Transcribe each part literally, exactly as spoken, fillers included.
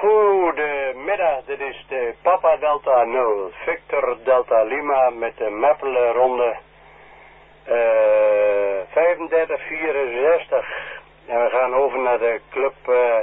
Goedemiddag, dit is de Papa Delta nul, Victor Delta Lima met de Meppelen ronde uh, vijfendertig vierenzestig. En we gaan over naar de club uh,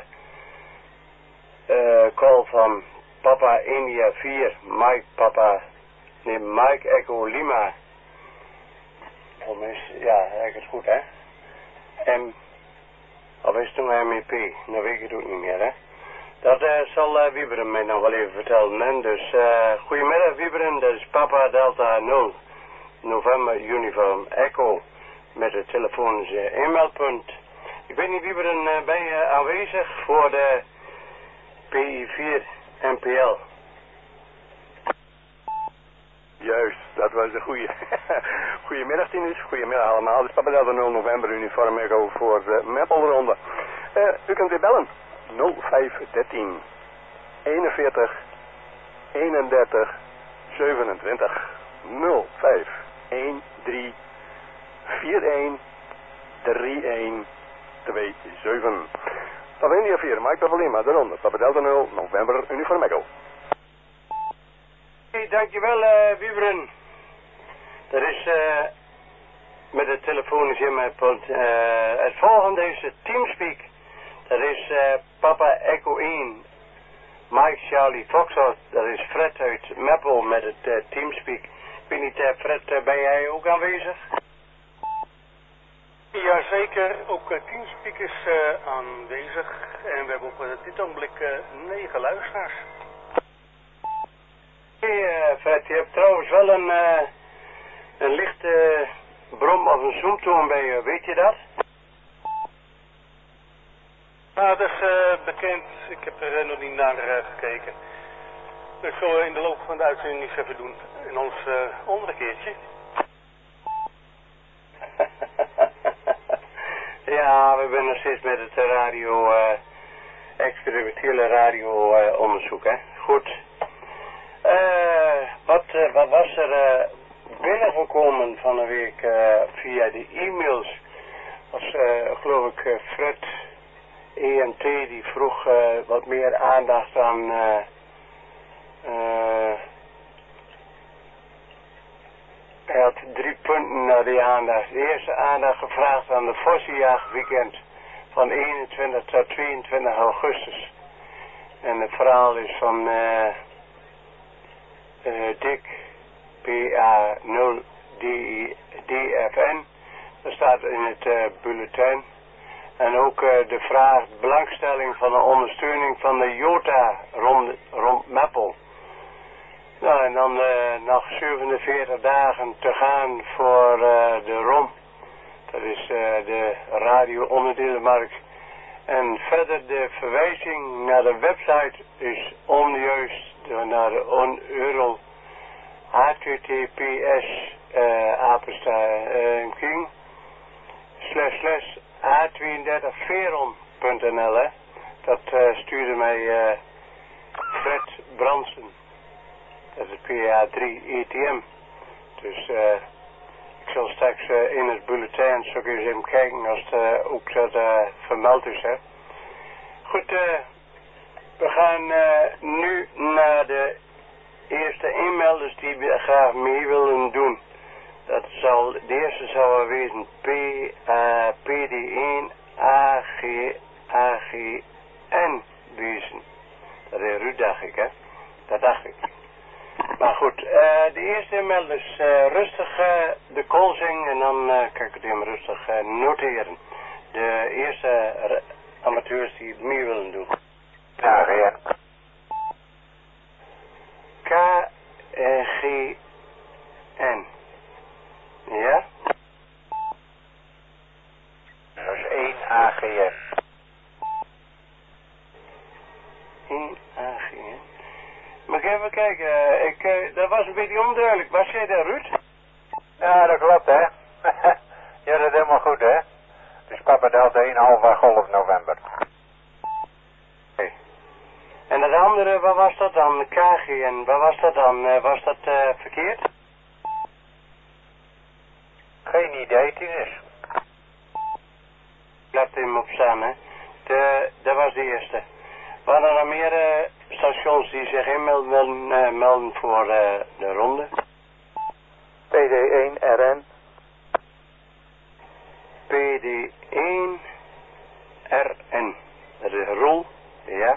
uh, call van Papa India vier, Mike Papa, nee Mike Echo Lima. Volgens mij is, ja, eigenlijk is het goed hè. M, of is het toen M E P, dat weet ik het ook niet meer hè. Dat uh, zal uh, Wieberen mij nog wel even vertellen. Hè? Dus uh, goedemiddag Wieberen, dat is Papa Delta nul, November Uniform Echo, met het telefonische e-mailpunt. Ik weet niet Wieberen, uh, ben je aanwezig voor de P I vier N P L? Juist, dat was de goeie. Goedemiddag Tinus, goedemiddag allemaal. Dit is Papa Delta nul November Uniform Echo voor de Meppelronde. Uh, u kunt weer bellen. nul vijf dertien eenenveertig eenendertig zevenentwintig nul vijf een drie vier een drie een twee zeven. Papa India vier, Mike Papa Lima, de ronde. Papa Delta nul, November, Uniform Echo. Hey, dankjewel uh, Wieberen. Dat is uh, met het telefonische e-mailpunt. Uh, het volgende is het Teamspeak. Dat is uh, Papa Echo één, Mike Charlie Foxtrot, dat is Fred uit Meppel met het uh, Teamspeak. Ik weet niet, uh, Fred, uh, ben jij ook aanwezig? Jazeker, ook uh, Teamspeak is uh, aanwezig en we hebben op uh, dit ogenblik uh, negen luisteraars. Hey uh, Fred, je hebt trouwens wel een, uh, een lichte brom of een zoomtoon bij je, weet je dat? Nou, dat is uh, bekend. Ik heb er uh, nog niet naar uh, gekeken. Dat zullen we in de loop van de uitzending eens even doen. In ons uh, andere keertje. Ja, we zijn nog steeds met het radio, uh, experimentele radio uh, onderzoek, hè. Goed. Uh, wat, uh, wat was er uh, binnengekomen van de week uh, via de e-mails? Was uh, geloof ik uh, Fred E M T die vroeg uh, wat meer aandacht aan uh, uh, hij had drie punten naar die aandacht. De eerste aandacht gevraagd aan de Vossenjaagweekend van eenentwintig tot tweeëntwintig augustus. En het verhaal is van uh, uh, Dick P A nul D F N. Dat staat in het uh, bulletin. En ook uh, de vraag, belangstelling van de ondersteuning van de Jota rond, rond Meppel. Nou, en dan uh, nog zevenenveertig dagen te gaan voor uh, de R O M. Dat is uh, de radio-onderdelenmarkt. En verder de verwijzing naar de website is onjuist naar de on-euro H T T P S uh, apenstaartje slash slash A tweeëndertig veron punt n l hè. Dat uh, stuurde mij uh, Fred Bransen. Dat is P A drie E T M. Dus uh, ik zal straks uh, in het bulletin zo eens even kijken als het uh, ook dat uh, vermeld is hè. Goed, uh, we gaan uh, nu naar de eerste e-mailers die we graag mee willen doen. Dat zal, de eerste zal wel wezen P, uh, P D één A G A G N wezen. Dat is Ruud, dacht ik, hè? Dat dacht ik. Maar goed, uh, de eerste e-mail is uh, rustig uh, de call zingen en dan uh, kan ik het hem rustig uh, noteren. De eerste uh, amateurs die het mee willen doen. Ja, ja. K G N. Ja? Dat is één A G N. één A G N. Mag ik even kijken, ik, uh, dat was een beetje onduidelijk. Was jij daar, Ruud? Ja, dat klopt, hè. Ja, dat is helemaal goed, hè. Dus Papa Delta één Alpha Golf November. Okay. En dat andere, wat was dat dan? K G N, wat was dat dan? Uh, was dat uh, verkeerd? Geen idee, Tinus. Laat hem op staan, hè. De, dat was de eerste. Waren er nog meer uh, stations die zich inmelden wilden, uh, melden voor uh, de ronde? P D één R N. P D één R N. Dat is Roel, ja.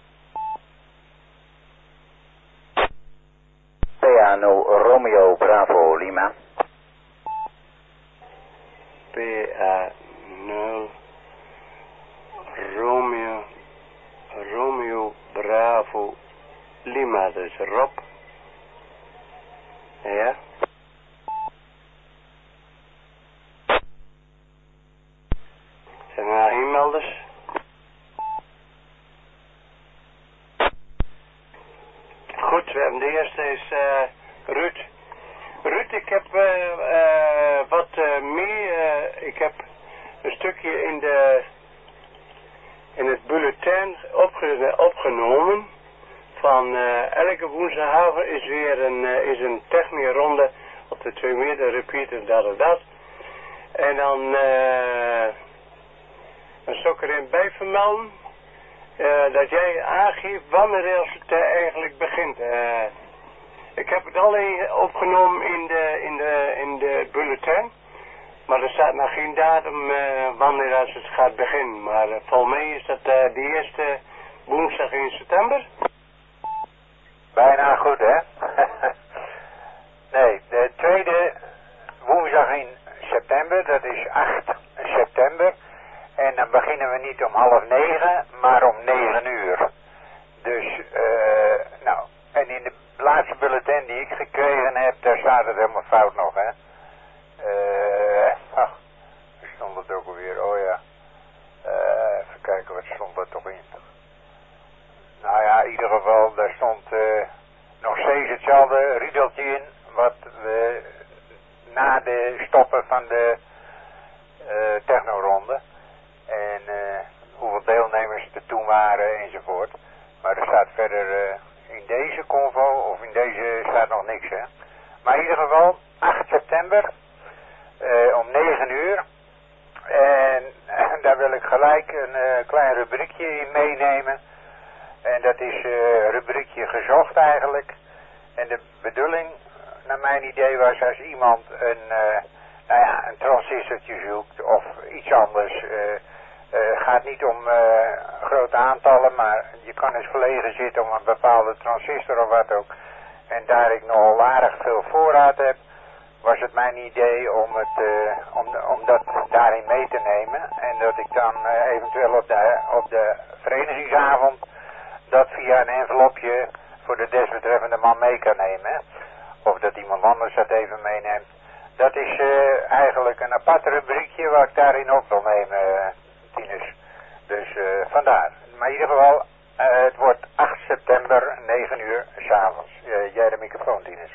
P A nul Romeo Bravo Lima. P A nul Romeo Romeo Bravo Lima, dat is Rob. Ja. Zijn er nou e-melders? Goed, we hebben de eerste is uh, Ruud. Ruud, ik heb uh, uh, wat uh, meer, uh, ik heb een stukje in de in het bulletin opge opgenomen van uh, elke woensdagavond is weer een, uh, is een technische ronde op de twee meter repeater, dat en dat. En dan uh, een stuk erin bij vermelden uh, dat jij aangeeft wanneer het uh, eigenlijk begint. Uh, ik heb het alleen opgenomen in de, in de, in de bulletin. Maar er staat nog geen datum uh, wanneer als het gaat beginnen. Maar uh, volgens mij is dat uh, de eerste woensdag in september. Bijna goed, hè? Nee, de tweede woensdag in september, dat is acht september. En dan beginnen we niet om half negen, maar om negen uur. Dus, uh, nou, en in de laatste bulletin die ik gekregen heb, daar staat het helemaal fout nog, hè? Uh, ach, waar stond het ook alweer? Oh ja. Uh, even kijken, wat stond er toch in? Nou ja, in ieder geval, daar stond uh, nog steeds hetzelfde riedeltje in, wat we na de stoppen van de uh, technoronde. En uh, hoeveel deelnemers er toen waren enzovoort. Maar er staat verder uh, in deze convo of in deze staat nog niks, hè. Maar in ieder geval, acht september. Uh, om negen uur. En uh, daar wil ik gelijk een uh, klein rubriekje in meenemen. En dat is uh, rubriekje gezocht eigenlijk. En de bedoeling, naar mijn idee, was als iemand een, uh, nou ja, een transistortje zoekt of iets anders. Uh, uh, gaat niet om uh, grote aantallen, maar je kan eens verlegen zitten om een bepaalde transistor of wat ook. En daar ik nogal aardig veel voorraad heb, was het mijn idee om, het, uh, om, om dat daarin mee te nemen. En dat ik dan uh, eventueel op de, op de verenigingsavond dat via een envelopje voor de desbetreffende man mee kan nemen. Of dat iemand anders dat even meeneemt. Dat is uh, eigenlijk een apart rubriekje waar ik daarin op wil nemen, uh, Tinus. Dus uh, vandaar. Maar in ieder geval, uh, het wordt acht september, negen uur, s'avonds. Uh, jij de microfoon, Tinus.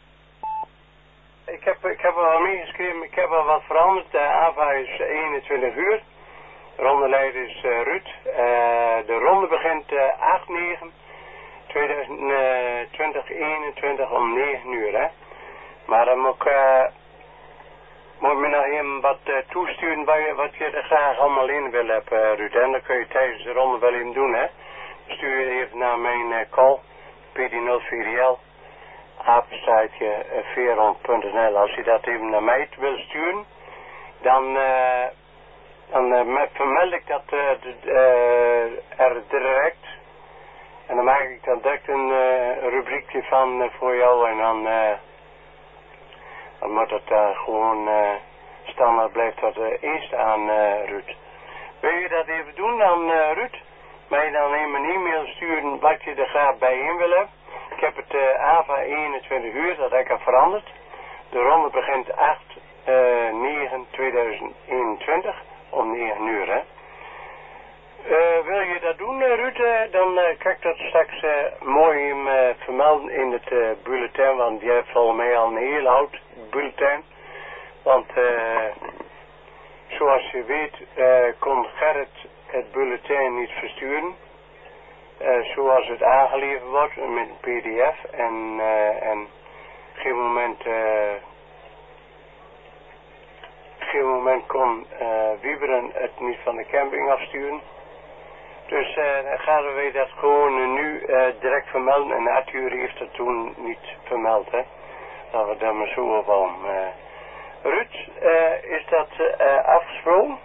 Ik heb, ik heb er al meegeschreven, ik heb al wat veranderd. De A V A is eenentwintig uur. De rondeleider is uh, Ruud. Uh, de ronde begint uh, acht negen tweeduizend eenentwintig om negen uur. Hè. Maar dan moet ik, uh, moet ik me nog even wat uh, toesturen bij, wat je er graag allemaal in wil hebben, uh, Ruud. En dat kun je tijdens de ronde wel even doen. Hè. Stuur je even naar mijn uh, call, P D nul vier L. apenstaartje veerhond punt n l. Als je dat even naar mij wil sturen, dan, uh, dan uh, vermeld ik dat uh, uh, er direct. En dan maak ik dan direct een uh, rubriekje van uh, voor jou. En dan, uh, dan moet het uh, gewoon uh, standaard blijft dat uh, eerst aan uh, Ruud. Wil je dat even doen dan uh, Ruud? Mij dan even een e-mail sturen wat je er graag bij in wil hebben. Ik heb het uh, A V A eenentwintig uur, dat heb ik al veranderd. De ronde begint acht negen tweeduizend eenentwintig om negen uur. Hè. Uh, wil je dat doen, uh, Ruud? Uh, dan uh, kan ik dat straks uh, mooi uh, vermelden in het uh, bulletin. Want je hebt volgens mij al een heel oud bulletin. Want uh, zoals je weet uh, kon Gerrit het bulletin niet versturen. Uh, zoals het aangeleverd wordt met een P D F en, uh, en geen moment, uh, geen moment kon uh, Wieberen het niet van de camping afsturen. Dus uh, dan gaan we dat gewoon uh, nu uh, direct vermelden. En Arthur heeft het toen niet vermeld, hè. Laten we daar maar zo op om. Uh, Ruud, uh, is dat uh, afgesproken?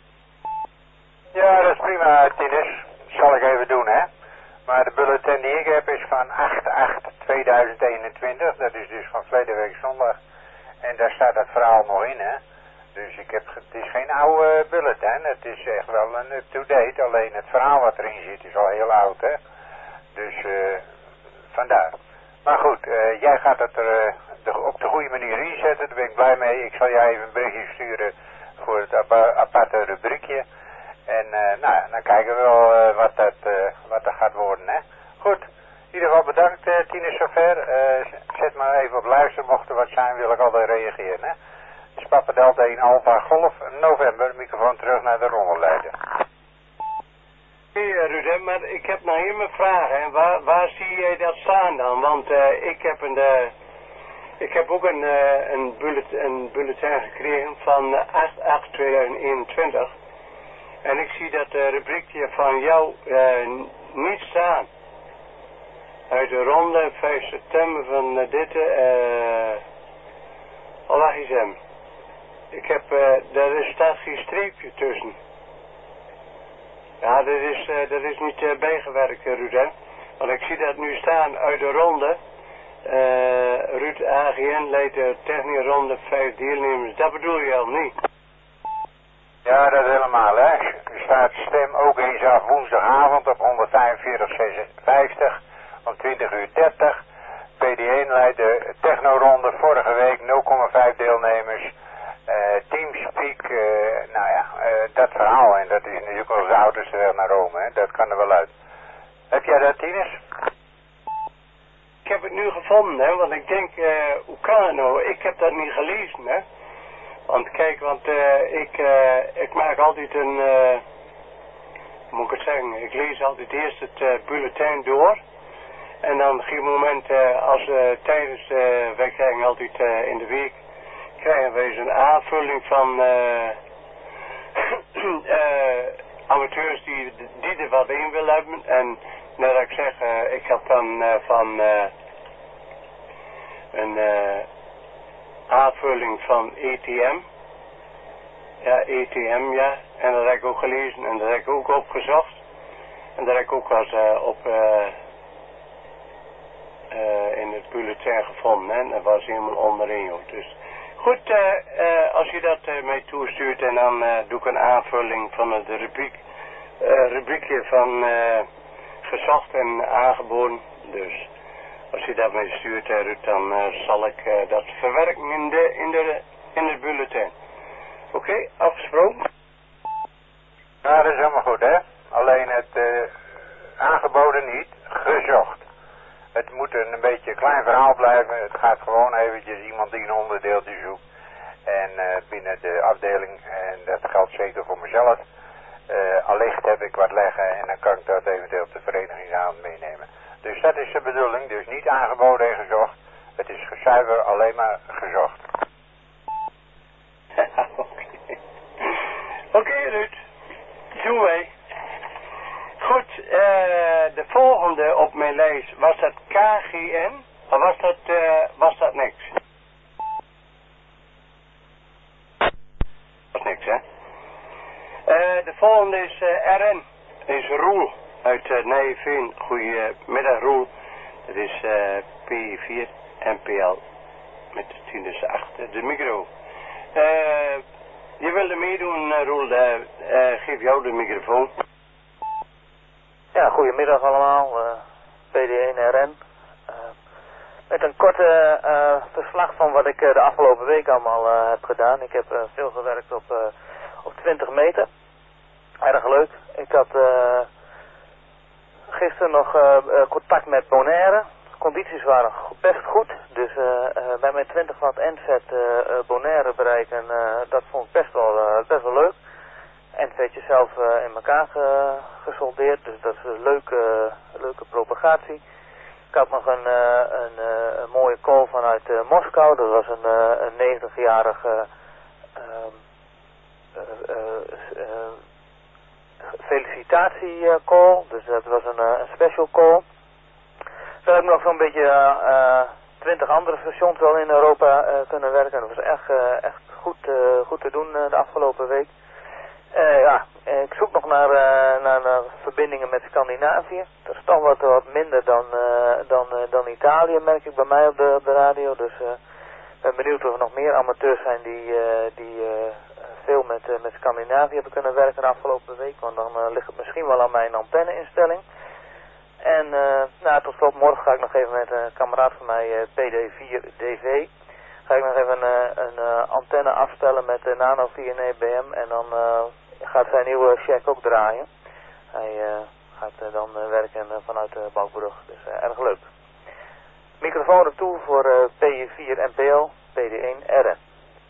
Ja, dat is prima, Tinus. Zal ik even doen, hè. Maar de bulletin die ik heb is van acht acht tweeduizend eenentwintig. Dat is dus van verleden week zondag. En daar staat dat verhaal nog in, hè. Dus ik heb, het is geen oude bulletin. Het is echt wel een up-to-date. Alleen het verhaal wat erin zit is al heel oud, hè. Dus uh, vandaar. Maar goed, uh, jij gaat het er uh, de, op de goede manier inzetten. Daar ben ik blij mee. Ik zal jij even een berichtje sturen voor het aparte rubriekje. En uh, nou, dan kijken we wel uh, wat, dat, uh, wat dat gaat worden, hè. Goed, in ieder geval bedankt, uh, Tine zover. Uh, zet maar even op luister, mocht er wat zijn, wil ik altijd reageren, hè. Dus Papa Delta één Alpha Golf, november, microfoon terug naar de rondelleider. Hey, Ruud, maar ik heb nog helemaal vragen, hè. Waar, waar zie jij dat staan dan? Want uh, ik heb een... Uh, Ik heb ook een, uh, een, bulletin, een bulletin gekregen van acht acht tweeduizend eenentwintig. En ik zie dat uh, rubriekje van jou uh, niet staan. Uit de ronde vijf september van uh, dit... Uh, oh, wacht eens hem. Ik heb... Uh, daar staat geen streepje tussen. Ja, dat is, uh, dat is niet uh, bijgewerkt, Ruud, hè. Want ik zie dat nu staan uit de ronde... Uh, Ruud A G N leidt de technische ronde vijf deelnemers. Dat bedoel je al niet? Ja, dat helemaal, hè. Er staat stem ook eens af woensdagavond op honderdvijfenveertig zesenvijftig om twintig uur dertig. P D één leidt de technoronde vorige week nul komma vijf deelnemers. Uh, Teamspeak, uh, nou ja, uh, dat verhaal. En dat is natuurlijk als de auto's weg naar Rome, hè. Dat kan er wel uit. Heb jij dat, Tinus? Ik heb het nu gevonden, hè, want ik denk, uh, hoe kan het nou? Ik heb dat niet gelezen, hè. Want kijk, want uh, ik, uh, ik maak altijd een, uh, hoe moet ik het zeggen, ik lees altijd eerst het uh, bulletin door. En dan op een moment, uh, als uh, tijdens, uh, wij krijgen altijd uh, in de week, krijgen wij zo'n aanvulling van uh, uh, amateurs die, die er wat in willen hebben. En net als ik zeg, uh, ik heb dan uh, van uh, een uh, aanvulling van E T M. Ja, E T M, ja. En dat heb ik ook gelezen en dat heb ik ook opgezocht. En dat heb ik ook als uh, op uh, uh, in het bulletin gevonden. Hè. Dat was helemaal onderin, joh. Dus goed, uh, uh, als je dat uh, mij toestuurt en dan uh, doe ik een aanvulling van uh, de rubriek, uh, rubriekje van uh, gezocht en aangeboden. Dus als je dat mij stuurt, uh, Ruud, dan uh, zal ik uh, dat verwerken in, de, in, de, in het bulletin. Oké, okay, afgesproken? Ja, dat is helemaal goed, hè. Alleen het uh, aangeboden niet, gezocht. Het moet een beetje een klein verhaal blijven. Het gaat gewoon eventjes iemand die een onderdeeltje zoekt. En uh, binnen de afdeling, en dat geldt zeker voor mezelf, uh, allicht heb ik wat leggen en dan kan ik dat eventueel op de verenigingsavond meenemen. Dus dat is de bedoeling, dus niet aangeboden en gezocht. Het is zuiver alleen maar gezocht. Oké, okay, Ruud. Doen wij. Goed, uh, de volgende op mijn lijst, was dat K G N? Of was dat, uh, was dat niks? Dat was niks, hè? Uh, de volgende is uh, R N. Dat is Roel uit uh, Nijveen. Goedemiddag, Roel. Dat is uh, P vier M P L met de tien achter de micro. Uh, je wilde meedoen, uh, Roel. Uh, uh, geef jou de microfoon. Ja, goedemiddag allemaal, uh, P D één R N. Uh, met een korte uh, verslag van wat ik uh, de afgelopen week allemaal uh, heb gedaan. Ik heb uh, veel gewerkt op, uh, op twintig meter. Erg leuk. Ik had uh, gisteren nog uh, uh, contact met Bonaire. De condities waren best goed. Dus uh, uh, bij mijn twintig watt N-vet uh, uh, Bonaire bereiken, uh, dat vond ik best wel, uh, best wel leuk. N-vetje zelf uh, in elkaar ge, gesoldeerd, dus dat is een leuke, leuke propagatie. Ik had nog een, uh, een, uh, een mooie call vanuit uh, Moskou. Dat was een, uh, een negentigjarige uh, uh, uh, uh, felicitatiecall, dus dat was een, uh, een special call. Zo heb ik nog zo'n beetje uh, twintig andere stations al in Europa uh, kunnen werken. Dat was echt, uh, echt goed, uh, goed te doen uh, de afgelopen week. Uh, ja, ik zoek nog naar, uh, naar, naar verbindingen met Scandinavië. Dat is toch wat, wat minder dan, uh, dan, uh, dan Italië, merk ik bij mij op de, op de radio. Dus ik uh, ben benieuwd of er nog meer amateurs zijn die, uh, die uh, veel met, uh, met Scandinavië hebben kunnen werken de afgelopen week. Want dan uh, ligt het misschien wel aan mijn antenneinstelling. En uh, nou, tot slot, morgen ga ik nog even met een kameraad van mij, uh, P D vier D V... ga ik nog even uh, een uh, antenne afstellen met de Nano vier E B M en dan uh, gaat zijn nieuwe check ook draaien. Hij uh, gaat uh, dan uh, werken uh, vanuit de Balkbrug, dus uh, erg leuk. Microfoon ertoe voor uh, P J vier N P L, P D één R N.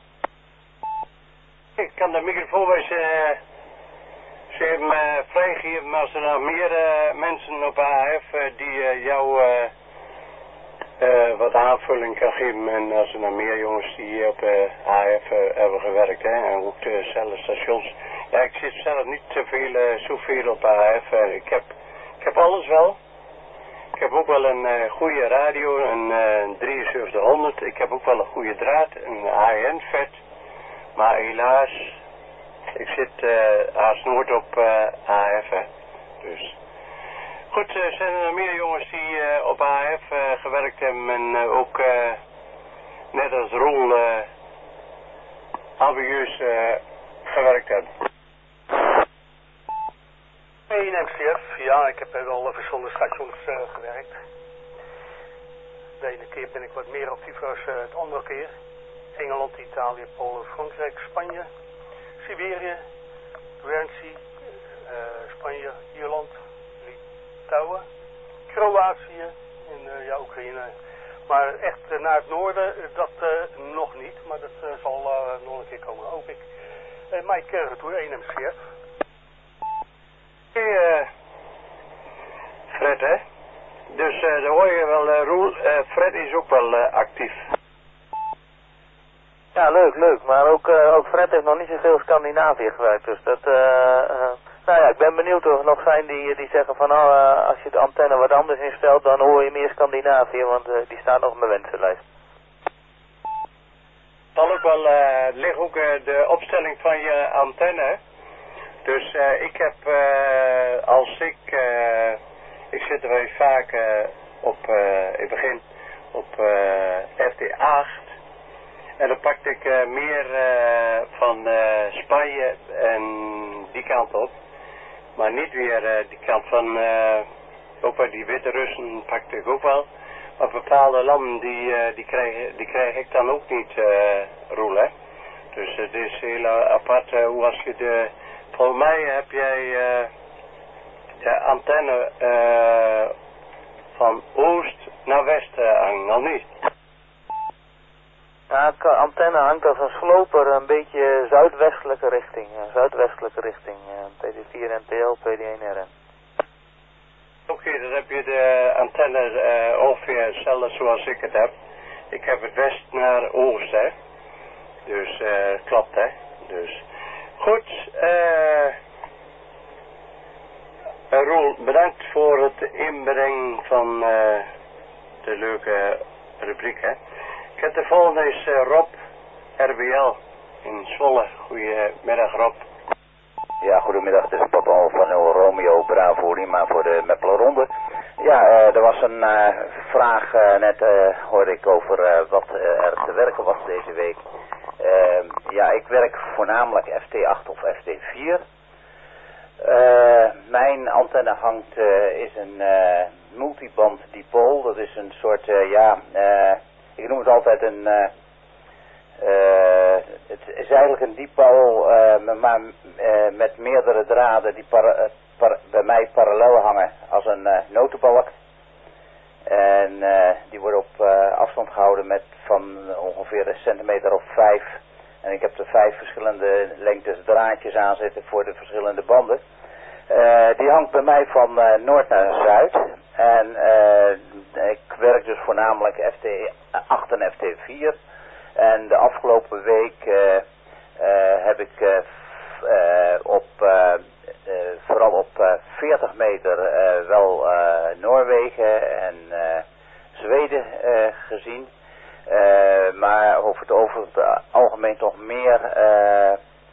Ik kan de microfoon eens uh, ze hebben, uh, vrijgeven als er nog meer uh, mensen op A F uh, die uh, jou... Uh, Uh, wat aanvulling kan geven en als er nog meer jongens die op uh, A F uh, hebben gewerkt hè, en ook dezelfde stations. Ja, ik zit zelf niet zoveel, uh, zoveel op A F. Uh, ik, heb, ik heb alles wel. Ik heb ook wel een uh, goede radio, een uh, drieënzeventig honderd. Ik heb ook wel een goede draad, een A N vet. Maar helaas, ik zit uh, haast nooit op uh, A F. Hè. Dus... Goed, uh, zijn er nog meer jongens die uh, op A F uh, gewerkt hebben en uh, ook uh, net als Roel uh, ambieus uh, gewerkt hebben? In M C F, ja, ik heb bij wel verschillende stations uh, gewerkt. De ene keer ben ik wat meer actief dan uh, de andere keer. Engeland, Italië, Polen, Frankrijk, Spanje, Siberië, Guernsey, uh, Spanje, Ierland, Litouwen, Kroatië en uh, ja, Oekraïne. Maar echt uh, naar het noorden, uh, dat uh, nog niet, maar dat uh, zal uh, nog een keer komen, hoop ik. Uh, Mike uh, Retour, één M C F. Hey, uh, Fred, hè? Dus uh, dan hoor je wel, uh, Roel, uh, Fred is ook wel uh, actief. Ja, leuk, leuk. Maar ook, uh, ook Fred heeft nog niet zoveel Scandinavië gewerkt, dus dat... Uh, uh, nou ja, ik ben benieuwd of er nog zijn die, die zeggen van, oh, uh, als je de antenne wat anders instelt, dan hoor je meer Scandinavië, want uh, die staat nog op mijn wensenlijst. Zal ook wel, uh, ligt ook uh, de opstelling van je antenne. Dus uh, ik heb, uh, als ik, uh, ik zit er wel vaak uh, op, uh, ik begin op uh, F T acht. En dan pakte ik uh, meer uh, van uh, Spanje en die kant op. Maar niet weer uh, die kant van, uh, ook bij die witte Russen pakte ik ook wel. Maar bepaalde landen die, uh, die, krijg, die krijg ik dan ook niet, uh, Roel, hè. Dus het is heel apart uh, hoe als je de... Volgens mij heb jij uh, de antenne uh, van oost naar west uh, hangen, of niet? Ja, de antenne hangt als een sloper een beetje zuidwestelijke richting. Uh, zuidwestelijke richting. Uh, P D vier N P L, P D één R N. Oké, okay, dan heb je de antenne uh, ongeveer hetzelfde zoals ik het heb. Ik heb het west naar oost, hè. Dus uh, klopt, hè. Dus goed. Uh, uh, Roel, bedankt voor het inbrengen van uh, de leuke rubriek, hè. Ik heb de volgende is uh, Rob, R B L in Zwolle. Goedemiddag, Rob. Ja, goedemiddag. Dit is Papa van Romeo Bravo Lima voor de Meppelenronde. Ja, uh, er was een uh, vraag, uh, net uh, hoorde ik over uh, wat uh, er te werken was deze week. Uh, ja, ik werk voornamelijk F T acht of F T vier. Uh, mijn antenne hangt, uh, is een uh, multiband dipool. Dat is een soort, uh, ja, uh, ik noem het altijd een... Uh, Uh, het is eigenlijk een dipool, uh, maar uh, met meerdere draden die para, uh, para, bij mij parallel hangen als een uh, notenbalk. En uh, die worden op uh, afstand gehouden met van ongeveer een centimeter of vijf. En ik heb er vijf verschillende lengtes draadjes aan zitten voor de verschillende banden. Uh, die hangt bij mij van uh, noord naar zuid. En uh, ik werk dus voornamelijk F T acht en F T vier. En de afgelopen week uh, uh, heb ik uh, uh, op uh, uh, vooral op uh, veertig meter uh, wel uh, Noorwegen en uh, Zweden uh, gezien. Uh, maar over het, over het algemeen toch meer uh,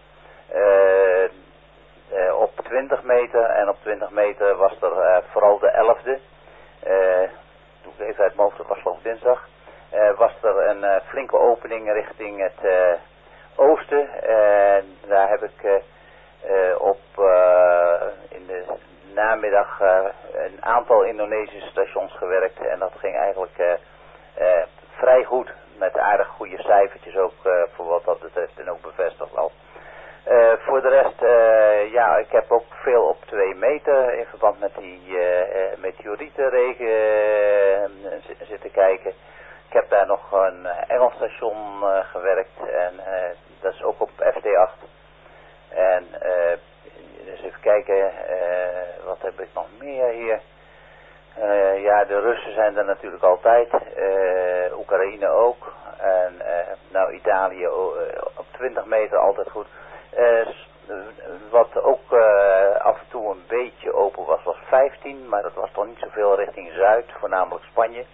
uh, uh, op twintig meter. En op twintig meter was er uh, vooral de elfde. Uh, doe ik even uit mijn hoofd, dat was geloof ik dinsdag. Uh, was er een uh, flinke opening richting het uh, oosten. En daar heb ik uh, uh, op uh, in de namiddag uh, een aantal Indonesische stations gewerkt. En dat ging eigenlijk uh, uh, vrij goed. Met aardig goede cijfertjes ook uh, voor wat dat betreft. En ook bevestigd al. Uh, voor de rest, uh, ja, ik heb ook veel op twee meter in verband met die uh, uh, meteorietenregen uh, zitten kijken. Ik heb daar nog een Engels station uh, gewerkt en uh, dat is ook op F T acht. En uh, dus even kijken, uh, wat heb ik nog meer hier? Uh, ja, de Russen zijn er natuurlijk altijd, uh, Oekraïne ook. En uh, nou, Italië uh, op twintig meter altijd goed. Uh, wat ook uh, af en toe een beetje open was, was vijftien, maar dat was toch niet zoveel richting Zuid, voornamelijk Spanje.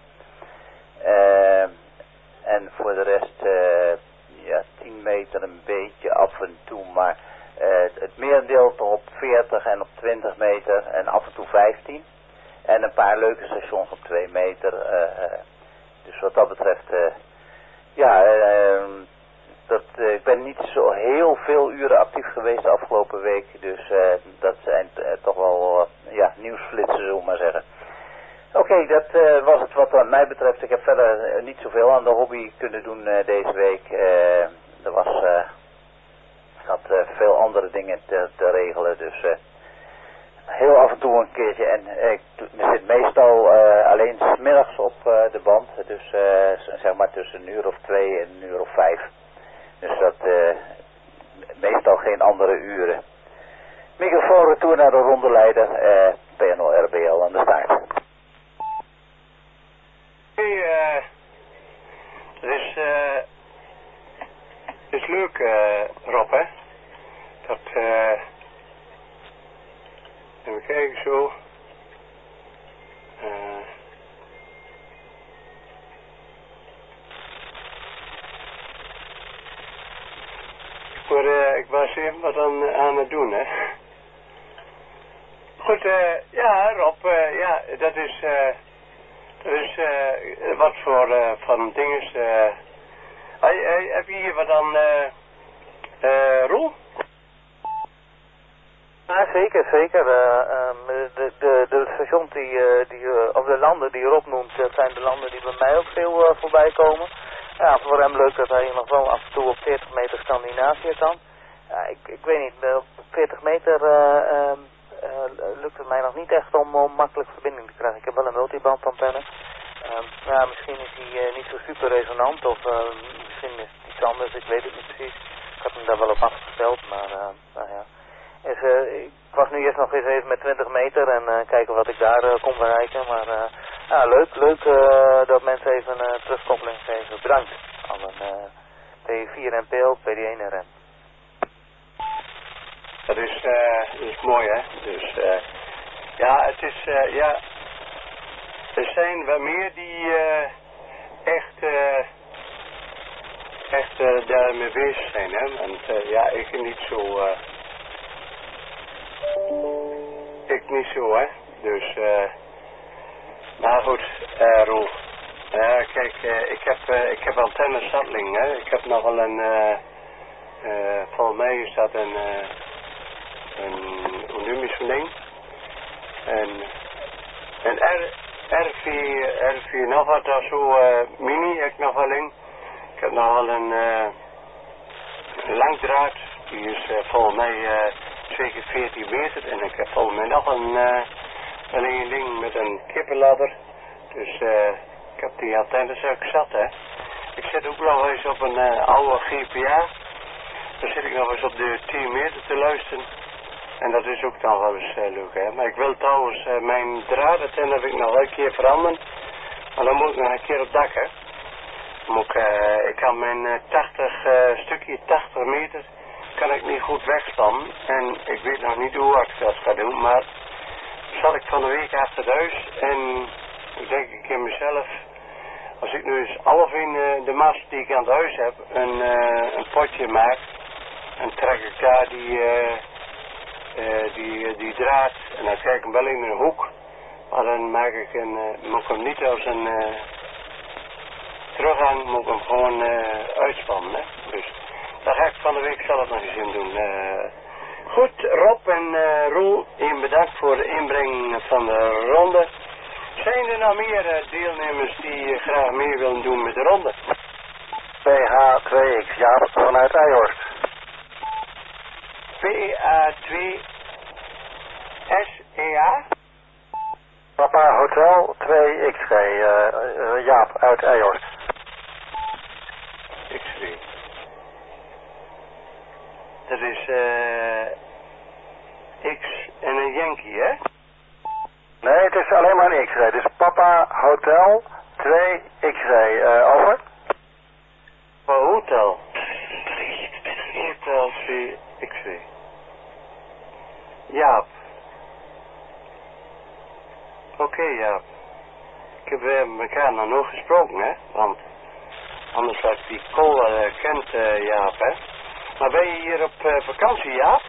Uh, en voor de rest, uh, ja, tien meter een beetje af en toe, maar uh, het merendeel toch op veertig en op twintig meter en af en toe vijftien. En een paar leuke stations op twee meter. Uh, dus wat dat betreft, uh, ja, uh, dat, uh, ik ben niet zo heel veel uren actief geweest de afgelopen week. Dus uh, dat zijn uh, toch wel uh, ja, nieuwsflitsen, zullen we maar zeggen. Oké, okay, dat uh, was het wat mij betreft. Ik heb verder uh, niet zoveel aan de hobby kunnen doen uh, deze week. Uh, er was, uh, ik had uh, veel andere dingen te, te regelen, dus uh, heel af en toe een keertje. En uh, ik zit meestal uh, alleen 's middags op uh, de band, dus uh, zeg maar tussen een uur of twee en een uur of vijf. Dus dat uh, meestal geen andere uren. Microfoon retour naar de rondeleider, uh, P N O R B L aan de staart. Hey, uh, het is, uh, het is leuk, uh, Rob, hè? Dat, uh, even kijken zo. Uh, ik, word, uh, ik was even wat aan, aan het doen, hè? Goed, uh, ja, Rob, uh, ja, dat is, uh, dat is uh, wat voor uh, van dingen. Uh, hey, hey, heb je hier wat aan, uh, uh, Roel? Ja, zeker, zeker. Uh, um, de, de, de stations die, uh, die uh, of de landen die Rob noemt, dat zijn de landen die bij mij ook veel uh, voorbij komen. Ja, voor hem leuk dat hij nog wel af en toe op veertig meter Scandinavië kan. Ja, ik, ik weet niet, uh, op veertig meter uh, um, uh, lukt het mij nog niet echt om, om makkelijk verbinding te krijgen. Ik heb wel een multibandantenne. Um, ja, misschien is die uh, niet zo super resonant of uh, misschien is het iets anders, ik weet het niet precies. Ik had hem daar wel op afgesteld, maar uh, nou ja. Dus, uh, ik was nu eerst nog eens even met twintig meter en uh, kijken wat ik daar uh, kon bereiken. Maar uh, ja, leuk, leuk uh, dat mensen even een uh, terugkoppeling geven. Bedankt aan een uh, P vier N P L, P D één R M. Dat is, uh, dat is mooi, hè? Dus, uh, ja, het is, uh, ja, er zijn wel meer die uh, echt, uh, echt uh, daarmee bezig zijn, hè? Want, uh, ja, ik niet zo, uh, ik niet zo, hè? Dus, uh, maar goed, uh, Roel. Ja, kijk, uh, ik heb, uh, ik heb antenne Satling, hè? Ik heb nog wel een, uh, uh, volgens mij is dat een, uh, een, hoe noem je zo'n ding? En, een R, R4, R vier nog wat, of zo, uh, mini, heb ik nog wel een. Ik heb nog wel een, uh, een langdraad, die is uh, volgens mij uh, twee keer veertien meter. En ik heb volgens mij nog een, uh, wel een ding met een kippenladder. Dus uh, ik heb die antennes ook zat, hè. Ik zit ook nog eens op een uh, oude G P A. Dan zit ik nog eens op de tien meter te luisteren. En dat is ook dan wel eens uh, leuk, hè. Maar ik wil trouwens, uh, mijn draadantenne heb ik nog wel een keer veranderen. Maar dan moet ik nog een keer op dak, hè. Moet ik, uh, ik kan mijn uh, tachtig, uh, stukje tachtig meter, kan ik niet goed wegspannen. En ik weet nog niet hoe ik dat ga doen, maar zat ik van de week achter thuis en ik denk ik in mezelf, als ik nu eens half in uh, de mast die ik aan het huis heb, een, uh, een potje maak, en trek ik daar die, uh, uh, die, uh, die draad en dan krijg ik hem wel in een hoek, maar dan maak ik een, uh, moet ik hem niet als een uh, terughang, moet ik hem gewoon uh, uitspannen. Hè? Dus daar ga ik van de week zelf nog eens in doen. Uh, goed, Rob en uh, Roel, een bedankt voor de inbreng van de ronde. Zijn er nog meer uh, deelnemers die uh, graag mee willen doen met de ronde? P H twee X, Jaap vanuit Eijhorst. P A twee S E A? Papa Hotel twee X G, uh, uh, Jaap uit Eijhorst. X G. Dat is uh, X en een Yankee, hè? Nee, het is alleen maar een X-ray. Het is Papa Hotel twee X-ray. Uh, over? Papa Hotel. Hotel twee X-ray. Jaap. Oké, okay, Jaap. Ik heb uh, elkaar nog nooit gesproken, hè? Want anders had ik die call uh, kent, uh, Jaap, hè? Maar ben je hier op uh, vakantie, Jaap?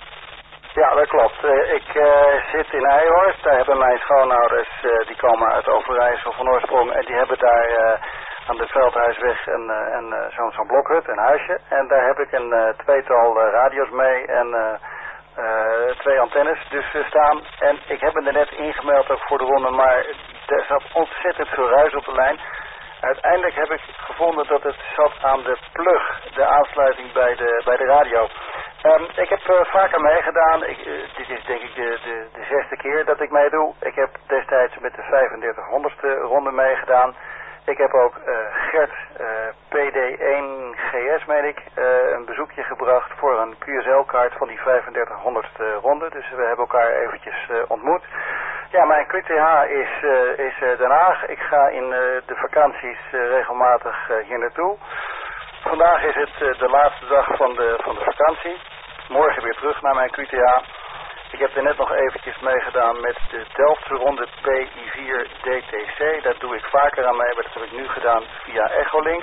Ja, dat klopt. Uh, ik uh, zit in Eijhorst. Daar hebben mijn schoonouders, uh, die komen uit Overijssel van oorsprong. En die hebben daar uh, aan de Veldhuisweg een, uh, een, uh, zo'n zo'n blokhut, een huisje. En daar heb ik een uh, tweetal uh, radio's mee en uh, uh, twee antennes dus uh, staan. En ik heb me er net ingemeld ook voor de ronde, maar er zat ontzettend veel ruis op de lijn. Uiteindelijk heb ik gevonden dat het zat aan de plug, de aansluiting bij de, bij de radio. Um, ik heb uh, vaker meegedaan. Ik, uh, dit is denk ik de, de, de zesde keer dat ik meedoe. Ik heb destijds met de vijfendertighonderdste ronde meegedaan. Ik heb ook uh, Gert uh, P D één G S, meen ik, uh, een bezoekje gebracht voor een Q S L-kaart van die vijfendertighonderdste ronde. Dus we hebben elkaar eventjes uh, ontmoet. Ja, mijn Q T H is, uh, is uh, Den Haag. Ik ga in uh, de vakanties uh, regelmatig uh, hier naartoe. Vandaag is het uh, de laatste dag van de, van de vakantie. Morgen weer terug naar mijn Q T H. Ik heb er net nog eventjes meegedaan met de Delftse ronde P I vier D T C. Daar doe ik vaker aan mee, maar dat heb ik nu gedaan via Echolink.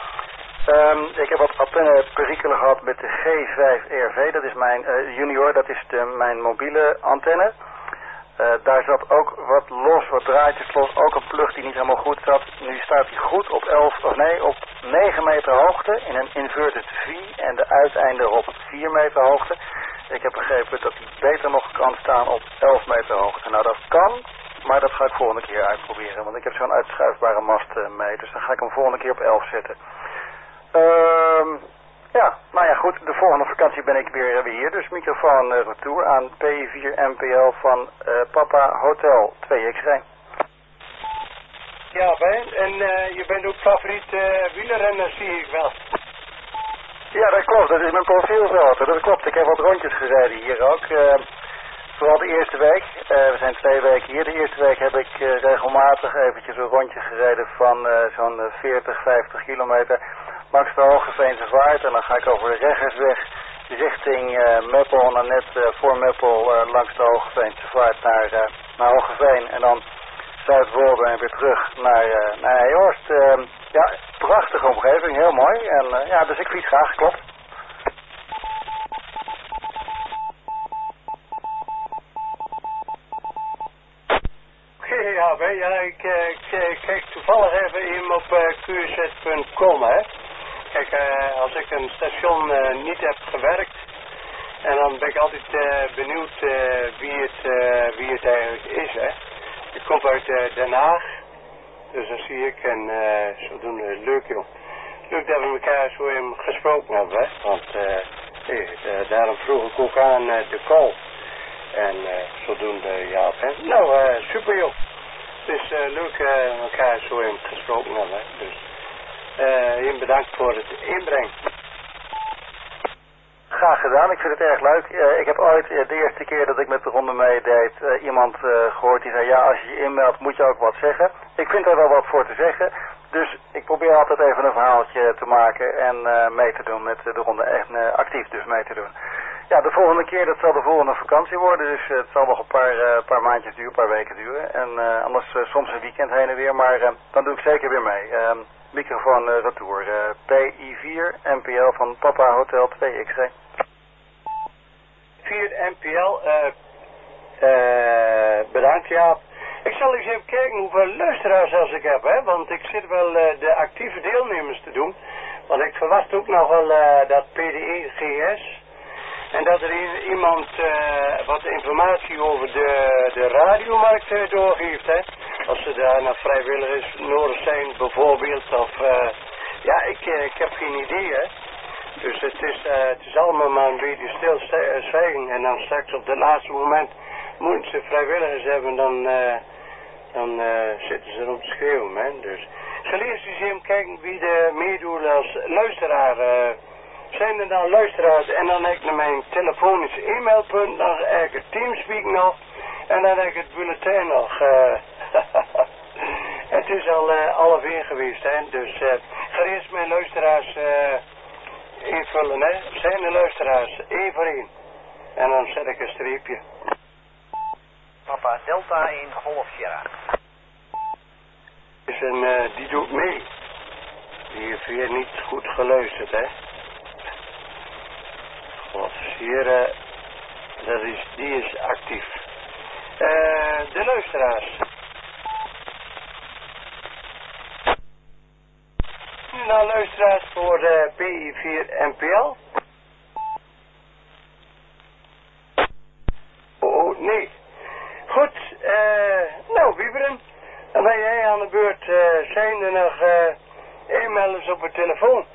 Um, ik heb wat antenne perikelen gehad met de G vijf R V. Dat is mijn uh, junior, dat is de, mijn mobiele antenne. Uh, daar zat ook wat los, wat draadjes los, ook een plug die niet helemaal goed zat. Nu staat hij goed op elf, of nee, op negen meter hoogte in een inverted V en de uiteinden op vier meter hoogte. Ik heb begrepen dat hij beter nog kan staan op elf meter hoogte. Nou, dat kan, maar dat ga ik volgende keer uitproberen, want ik heb zo'n uitschuifbare mast uh, mee, dus dan ga ik hem volgende keer op elf zetten. Ehm... Uh, Ja, nou ja goed, de volgende vakantie ben ik weer, weer hier, dus microfoon uh, retour aan P vier M P L van uh, Papa Hotel twee X ray. Ja, Ben, en uh, je bent ook favoriet uh, wielerrenner, zie ik wel. Ja, dat klopt, dat is mijn profielfoto, dat klopt. Ik heb wat rondjes gereden hier ook, uh, vooral de eerste week. Uh, we zijn twee weken hier. De eerste week heb ik uh, regelmatig eventjes een rondje gereden van uh, zo'n uh, veertig, vijftig kilometer. Langs de Hogeveense Vaart en dan ga ik over de Reggersweg richting uh, Meppel en dan net uh, voor Meppel uh, langs de Hogeveense Vaart naar, uh, naar Hogeveen en dan Zuidwolde en weer terug naar, uh, naar Eijhorst. Uh, ja, prachtige omgeving, heel mooi en uh, ja, dus ik fiets graag, klopt. Oké, okay, ja, Ben, ja, ik, uh, ik, ik kijk toevallig even in op uh, Q Z punt com, hè. Kijk, uh, als ik een station uh, niet heb gewerkt, en dan ben ik altijd uh, benieuwd uh, wie, het, uh, wie het eigenlijk is, hè. Ik kom uit uh, Den Haag, dus dan zie ik, en uh, zodoende leuk, joh. Leuk dat we elkaar zo in gesproken hebben, hè. Want uh, hey, uh, daarom vroeg ik ook aan uh, de call. En uh, zodoende, ja, hè. Nou, uh, super, joh. Het is uh, leuk uh, elkaar zo in gesproken hebben, hè. Dus... Uh, bedankt voor het inbrengen. Graag gedaan, ik vind het erg leuk. Uh, ik heb ooit uh, de eerste keer dat ik met de ronde meedeed uh, iemand uh, gehoord die zei, ja, als je je inmeldt moet je ook wat zeggen. Ik vind er wel wat voor te zeggen, dus ik probeer keer altijd even een verhaaltje te maken en uh, mee te doen met de ronde. En uh, actief dus mee te doen. Ja, de volgende keer, dat zal de volgende vakantie worden. Dus uh, het zal nog een paar, uh, paar maandjes duren, een paar weken duren. En uh, anders uh, soms een weekend heen en weer. Maar uh, dan doe ik zeker weer mee. Uh, microfoon uh, retour. Uh, P I vier M P L van Papa Hotel twee X-ray. vier M P L, uh, uh, bedankt Jaap. Ik zal eens even kijken hoeveel luisteraars als ik heb, hè, want ik zit wel uh, de actieve deelnemers te doen. Want ik verwacht ook nog wel uh, dat P D E G S en dat er hier iemand uh, wat informatie over de, de radiomarkt uh, doorgeeft, hè. Als er daar nog vrijwilligers nodig zijn bijvoorbeeld, of uh, ja, ik, uh, ik heb geen idee, hè. Dus het is, uh, het is allemaal maar een beetje stilzwijgen en dan straks op het laatste moment moeten ze vrijwilligers hebben, dan, uh, dan uh, zitten ze erop te schreeuwen, hè. Dus ik zal eerst eens even kijken wie er meedoet als luisteraar. Uh, zijn er dan luisteraars en dan heb ik naar mijn telefonisch e-mailpunt, dan heb ik het Teamspeak nog en dan heb ik het bulletin nog. Uh, het is al uh, half één geweest, hè. Dus uh, ga eerst mijn luisteraars uh, invullen, hè. Zijn er luisteraars, één voor één. En dan zet ik een streepje. Papa Delta in Golf Sierra. Dus een, uh, die doet mee. Die heeft weer niet goed geluisterd, hè. Golf Sierra, dat is, die is actief. Uh, de luisteraars. Nou, luisteraars voor uh, P I vier M P L. Oh, nee. Goed, uh, nou Wieberen, dan ben jij aan de beurt. Uh, zijn er nog uh, e-mailers op het telefoon?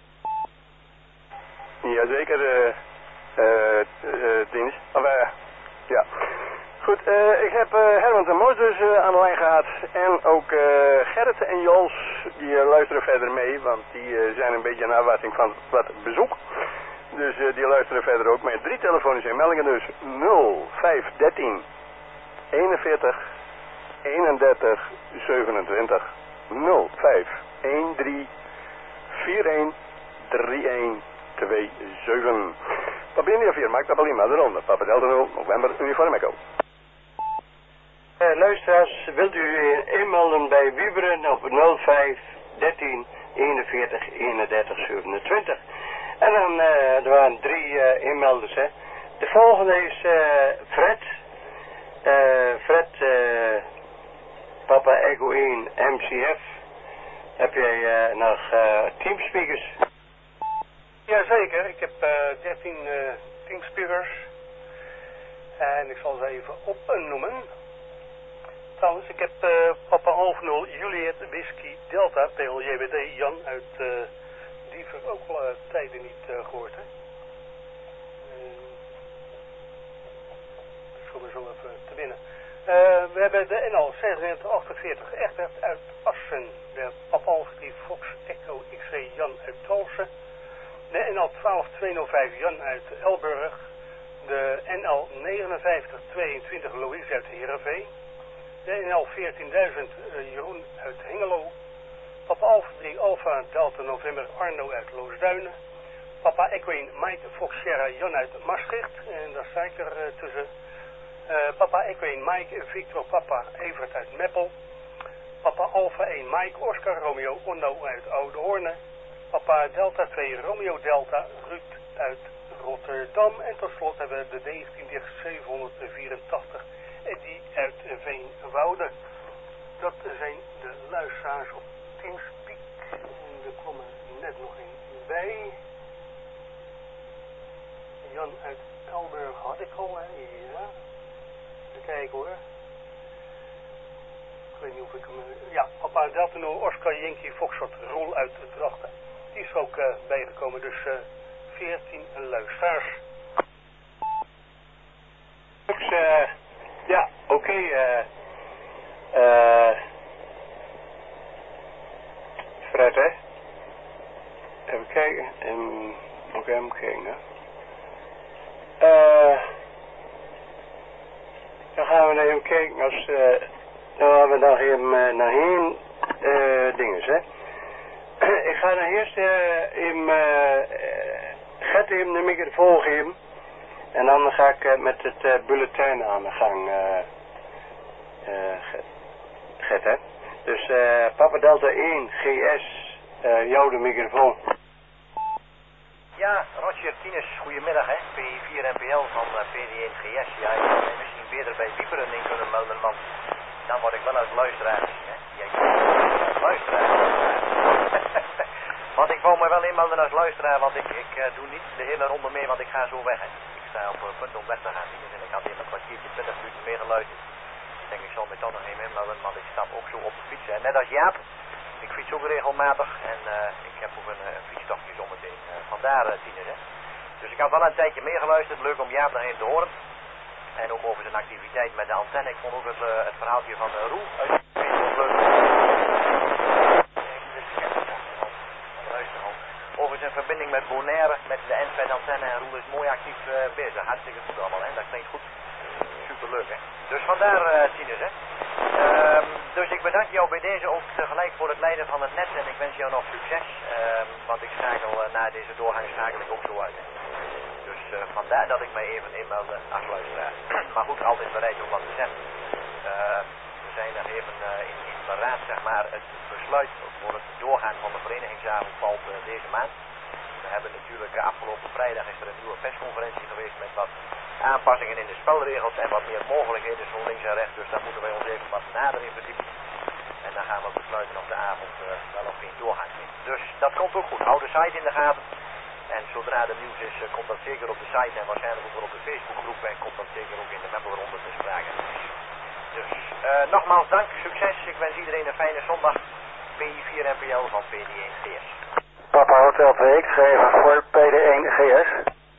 Jazeker, uh, uh, uh, dienst. Of, uh, ja. Goed, uh, ik heb uh, Herman en Moos dus uh, aan de lijn gehad. En ook uh, Gerrit en Jos, die uh, luisteren verder mee, want die uh, zijn een beetje in afwachting van wat bezoek. Dus uh, die luisteren verder ook mee. Drie telefonische inmeldingen dus. nul vijf dertien eenenveertig eenendertig zevenentwintig. nul vijf een drie vier een drie een twee zeven. Papa India vier, maakt Papa Lima de ronde. Papa Delta nul, November, Uniform Echo. Uh, luisteraars, wilt u inmelden bij Wieberen op nul vijf dertien eenenveertig eenendertig zevenentwintig. En dan, uh, er waren drie uh, inmelders, hè. De volgende is uh, Fred. Uh, Fred, uh, Papa Echo één, M C F. Heb jij uh, nog uh, teamspeakers? Jazeker, ik heb uh, dertien uh, teamspeakers. En ik zal ze even opnoemen. Trouwens, ik heb uh, Papa half nul, Juliet Whisky Delta, P L J W D, Jan uit uh, Diever, ook al uh, tijden niet uh, gehoord, hè. Uh, dat is zo even te winnen. Uh, we hebben de N L zesenveertig achtenveertig Egbert uit Assen, de Papa half drie Fox Echo X C Jan uit Talsen, de N L twaalf tweehonderdvijf Jan uit Elburg, de N L negenenvijftig tweeëntwintig Louise uit Heerenveen, de N L veertienduizend uh, Jeroen uit Hengelo, Papa Alpha drie Alpha Delta November Arno uit Loosduinen, Papa Equine Mike Fox Sierra Jan uit Maastricht, en daar sta ik er uh, tussen, uh, Papa Equine Mike Victor Papa Evert uit Meppel, Papa Alpha één Mike Oscar Romeo Onno uit Oude Hoorne, Papa Delta twee Romeo Delta Ruud uit Rotterdam, en tot slot hebben we de negentien zevenhonderdvierentachtig Eddie uit Veenwouden. Dat zijn de luisteraars op Teamspeak. En er kwam er net nog een bij. Jan uit Elburg had ik al, hè. Ja. Even kijken hoor. Ik weet niet of ik hem... Ja, Papa Delta nul Oscar Yankee Foxtrot Roel uit Drachten. Die is ook uh, bijgekomen, dus uh, veertien luisteraars. Uh, ja, oké. Okay, uh, uh, Fred, hè? Even kijken. Um, Oké, okay, even kijken, hè. Uh, dan gaan we even kijken als... Uh, dan hebben we nog even uh, naar heen uh, dinges, hè. ik ga dan eerst uh, in uh, Gert even de microfoon geven. En dan ga ik uh, met het uh, bulletin aan de gang. Uh, uh, Gert, hè. Dus uh, Papa Delta één, G S, uh, jou de microfoon. Ja, Roger Tines, goedemiddag hè. P vier N P L van uh, P D één G S. Ja, ik zou misschien beter bij Wieperen in kunnen melden, want dan word ik wel als luisteraar gezien, hè. Ja, ik ben als luisteraar. Want ik wou me wel inmelden als luisteraar, want ik, ik uh, doe niet de hele ronde mee, want ik ga zo weg, hè. Ik sta op uh, punt om weg te gaan, en ik had hier een kwartiertje, twintig minuten meer geluisterd. Ik denk, ik zal me toch nog even inmelden, want ik stap ook zo op de fiets, hè. Net als Jaap. Ik fiets ook regelmatig en uh, ik heb ook een, een fietstochtje zometeen. Uh, vandaar, uh, Tines, hè. Dus ik had wel een tijdje meer geluisterd, leuk om Jaap nog even te horen. En ook over zijn activiteit met de antenne. Ik vond ook het, uh, het verhaaltje van uh, Roel uit leuk. Over zijn verbinding met Bonaire, met de N-antenne. En Roel is mooi actief uh, bezig. Hartstikke goed allemaal, hè. Dat klinkt goed. Superleuk, hè. Dus vandaar, uh, Tines, hè. Um, dus ik bedank jou bij deze ook tegelijk voor het leiden van het net. En ik wens jou nog succes. Um, want ik schakel uh, na deze doorgang schakel ik ook zo uit, hè. Dus uh, vandaar dat ik mij even inmeldde als luisteraar. Maar goed, altijd bereid om wat te zenden. Uh, we zijn er even uh, in, in beraad, zeg maar. Het besluit voor het doorgaan van de verenigingsavond valt uh, deze maand. We hebben natuurlijk uh, afgelopen vrijdag is er een nieuwe persconferentie geweest met wat aanpassingen in de spelregels en wat meer mogelijkheden zo links en rechts. Dus daar moeten wij ons even wat nader in verdiepen. En dan gaan we besluiten of de avond uh, wel of geen doorgang vindt. Dus dat komt ook goed. Hou de site in de gaten. En zodra er nieuws is, uh, komt dat zeker op de site en waarschijnlijk ook weer op de Facebookgroep. En komt dat zeker ook in de Meppelronde te sprake. Dus uh, nogmaals dank, succes. Ik wens iedereen een fijne zondag. P vier N P L van P D één G S. Papa Hotel twee, ik schreef voor P D één G S.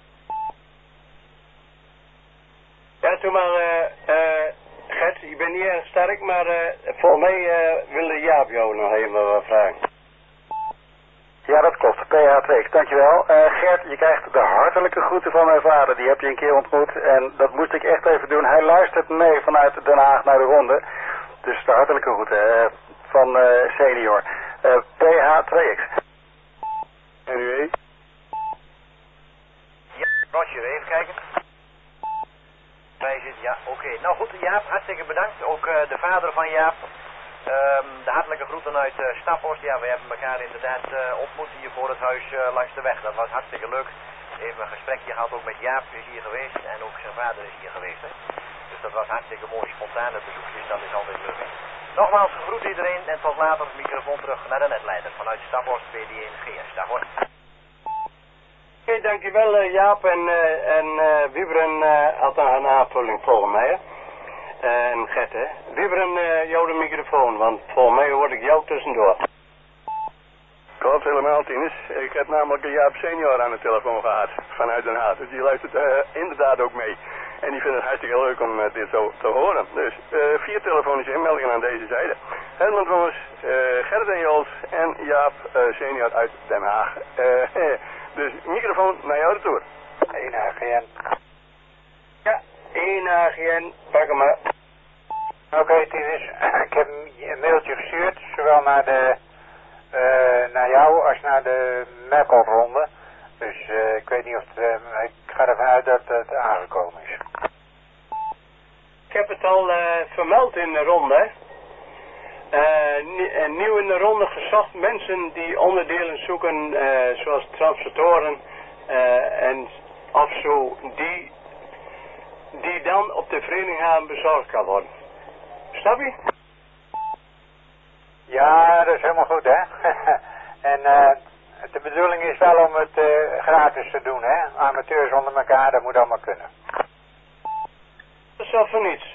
Ja, toen maar, uh, uh, Gert, je bent niet erg sterk, maar uh, volgens mij uh, wilde Jaap jou nog even wat vragen. Ja, dat klopt. P H twee, dankjewel. Uh, Gert, je krijgt de hartelijke groeten van mijn vader. Die heb je een keer ontmoet en dat moest ik echt even doen. Hij luistert mee vanuit Den Haag naar de ronde. Dus de hartelijke groeten uh, van uh, senior. Uh, P H twee X. En u? Ja, Roger, even kijken. Bij zit, ja, oké. Okay. Nou goed, Jaap, hartstikke bedankt. Ook uh, de vader van Jaap. Um, de hartelijke groeten uit uh, Staphorst. Ja, we hebben elkaar inderdaad uh, ontmoet hier voor het huis uh, langs de weg. Dat was hartstikke leuk. Even een gesprekje gehad ook met Jaap, is hier geweest. En ook zijn vader is hier geweest, hè. Dus dat was hartstikke mooi. Spontane bezoekjes, dat is altijd leuk, hè. Nogmaals, gegroet iedereen en tot later. Microfoon terug naar de netleider vanuit Staphorst, P D één G S. Dag hoor. Oké, okay, dankjewel uh, Jaap en, uh, en uh, Wieberen uh, had nog een aanvulling volgens mij, hè. Uh, en Gert, hè. Wieberen, uh, jou de microfoon, want volgens mij hoor ik jou tussendoor. Klopt helemaal, Tines. Ik heb namelijk een Jaap senior aan de telefoon gehad, vanuit Den Haag. Dus die luistert uh, inderdaad ook mee. En die vindt het hartstikke leuk om uh, dit zo te horen. Dus uh, vier telefonische inmeldingen aan deze zijde. Herman Thomas, uh, Gerrit en Jols en Jaap uh, senior uit Den Haag. Uh, dus microfoon naar jou de toer. één A G N. Ja, één A G N, pak hem maar. Oké, okay, Tines. Ik heb een mailtje gestuurd, zowel naar de... Uh, naar jou als naar de Merkelronde. Dus uh, ik weet niet of het, uh, ik ga ervan uit dat het aangekomen is. Ik heb het al uh, vermeld in de ronde. Uh, nieuw in de ronde gezocht mensen die onderdelen zoeken, uh, zoals transportoren uh, en of zo, die, die dan op de vereniging gaan bezorgd kan worden. Snap je? Ja, dat is helemaal goed, hè. En uh, de bedoeling is wel om het uh, gratis te doen, hè. Amateurs onder elkaar, dat moet allemaal kunnen. Dat is wel voor niets.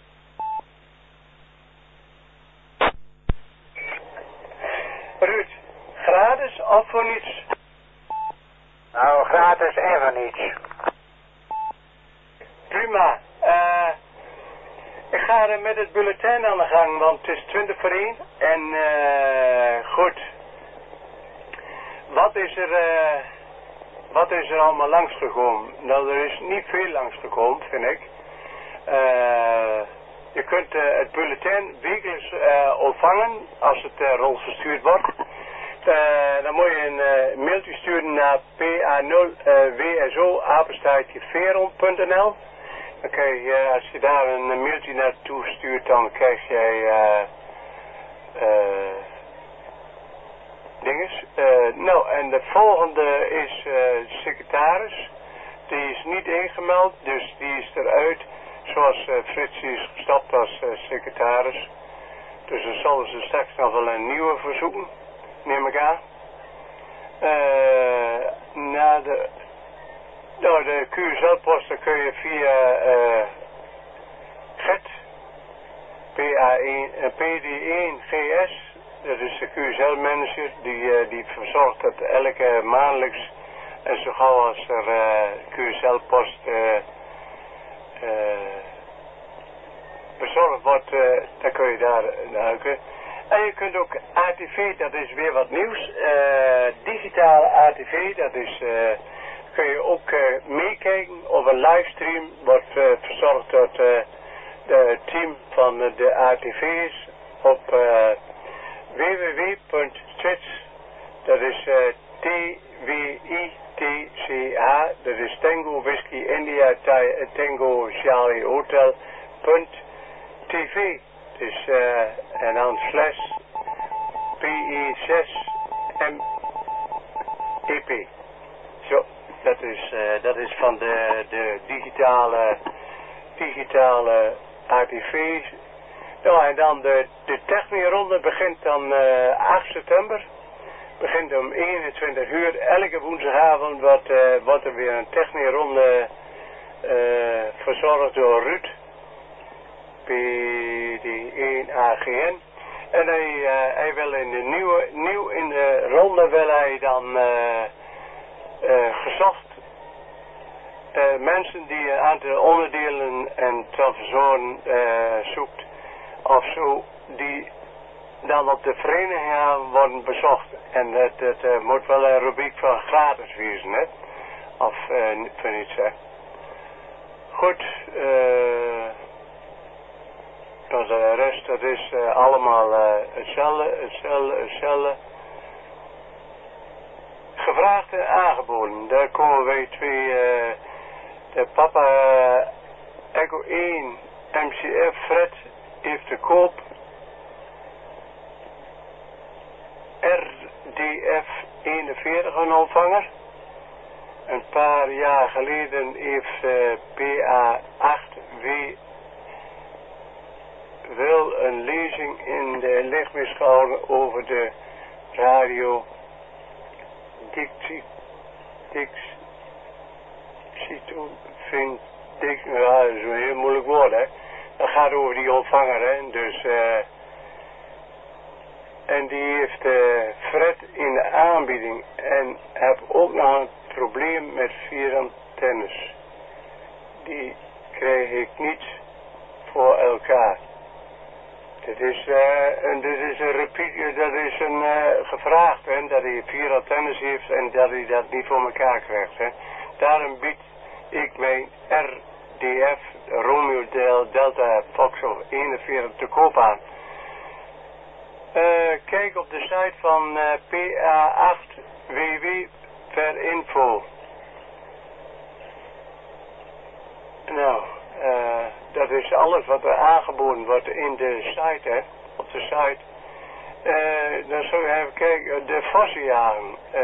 Ruud, gratis of voor niets? Nou, gratis en voor niets. Prima. Uh, ik ga er met het bulletin aan de gang, want het is twintig voor één. En uh, goed. Wat is er, uh, wat is er allemaal langsgekomen? Nou, er is niet veel langsgekomen, vind ik. Uh, je kunt uh, het bulletin wekelijks uh, ontvangen als het uh, rondgestuurd wordt. Uh, dan moet je een uh, mailtje sturen naar p a nul w s o apenstaartje veron punt n l. Dan krijg je, uh, als je daar een mailtje naartoe stuurt, dan krijg jij uh, uh, dinges. Uh, nou, en de volgende is uh, secretaris. Die is niet ingemeld, dus die is eruit. Zoals uh, Frits is gestapt als uh, secretaris. Dus dan zullen ze straks nog wel een nieuwe verzoeken, neem ik aan. Uh, na de, nou, de Q S L-posten kun je via uh, G E T, P A één, uh, P D één G S, dat is de Q S L-manager, die, uh, die verzorgt dat elke maandelijks en zo gauw als er uh, Q S L-post uh, uh, bezorgd wordt, uh, dan kun je daar duiken. En je kunt ook A T V, dat is weer wat nieuws. Uh, digitale A T V, dat is, uh, kun je ook uh, meekijken op een livestream. Wordt uh, verzorgd door uh, het team van uh, de A T V's op uh, w w w punt twitch. Dat is uh, T W I T C H. Dat is Tango Whisky India Tango Charlie Hotel. Punt T V. Dus uh, en dan slash P I zes M E P. Zo, dat is, uh, dat is van de, de digitale, digitale A T V's. Nou, en dan de, de technieronde begint dan uh, acht september. Begint om eenentwintig uur. Elke woensdagavond wordt, uh, wordt er weer een technieronde uh, verzorgd door Ruud. P D één A G N. En hij, uh, hij wil in de nieuwe, nieuw in de ronde wil hij dan uh, uh, gezocht uh, mensen die een aantal onderdelen en transfersoren uh, zoekt of zo, die dan op de vereniging gaan worden bezocht. En het, het uh, moet wel een rubriek van gratis wezen, hè? Of uh, voor niets, hè? Goed, uh, de rest, dat is uh, allemaal uh, hetzelfde, hetzelfde, hetzelfde. Gevraagd en aangeboden. Daar komen wij twee, uh, de papa uh, Echo één M C F Fred heeft te koop R D F eenenveertig een ontvanger. Een paar jaar geleden heeft uh, P A acht W wel een lezing in de lichtmis gehouden over de radio dictie, dictie, vind dik, ja, dat is een heel moeilijk woord, hè. Dat gaat over die ontvanger, hè. Dus, uh, en die heeft uh, Fred in de aanbieding en heb ook nog een probleem met vier antennes. Die krijg ik niet voor elkaar. Dit is, uh, een, dit is een repeat, dat is een uh, gevraagd, hè, dat hij vier antennes heeft en dat hij dat niet voor elkaar krijgt, hè. Daarom bied ik mijn R D F Romeo Del Delta Foxtrot eenenveertig te koop aan. Uh, kijk op de site van uh, P A acht W W per info. Nou, uh, dat is alles wat er aangeboden wordt in de site, hè, op de site. Uh, dan zou je even kijken, de vossenjagen. Uh,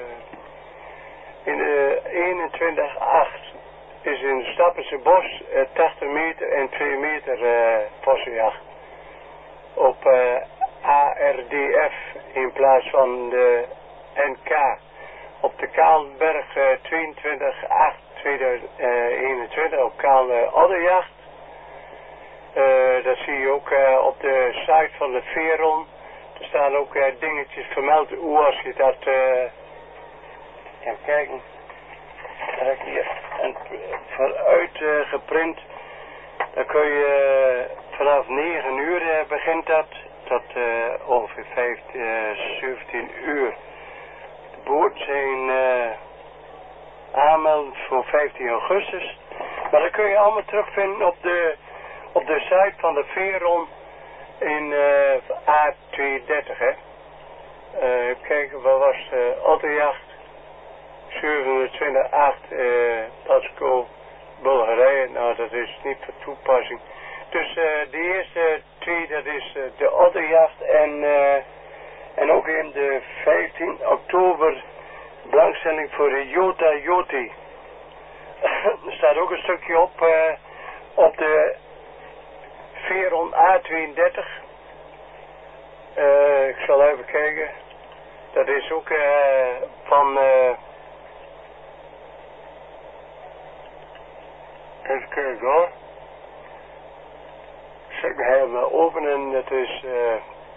in de eenentwintig acht is in de Stappense Bos uh, tachtig meter en twee meter uh, vossenjacht. Op uh, A R D F in plaats van de N K. Op de Kaalberg uh, tweeëntwintig acht tweeduizend eenentwintig op Kaal uh, Odderjacht. Uh, dat zie je ook uh, op de site van de Veron. Er staan ook uh, dingetjes vermeld hoe als je dat... Uh, even kijken. Daar heb ik hier een, vanuit uh, geprint. Dan kun je uh, vanaf negen uur uh, begint dat. Tot uh, ongeveer vijftien, uh, zeventien uur. De boot zijn uh, aanmelden voor vijftien augustus. Maar dat kun je allemaal terugvinden op de, op de site van de Veron in uh, A tweehonderddertig, hè. Uh, even kijken, wat was de Otterjacht? zevenentwintig acht uh, Pasco, Bulgarije. Nou, dat is niet van toepassing. Dus uh, de eerste twee, dat is uh, de Otterjacht en, uh, en ook in de vijftien oktober belangstelling voor de Jota Joti. Er staat ook een stukje op, uh, op de Veron A tweeëndertig. Uh, ik zal even kijken. Dat is ook uh, van... Uh, even kijken hoor. Zeg maar hem openen. Dat is... Uh,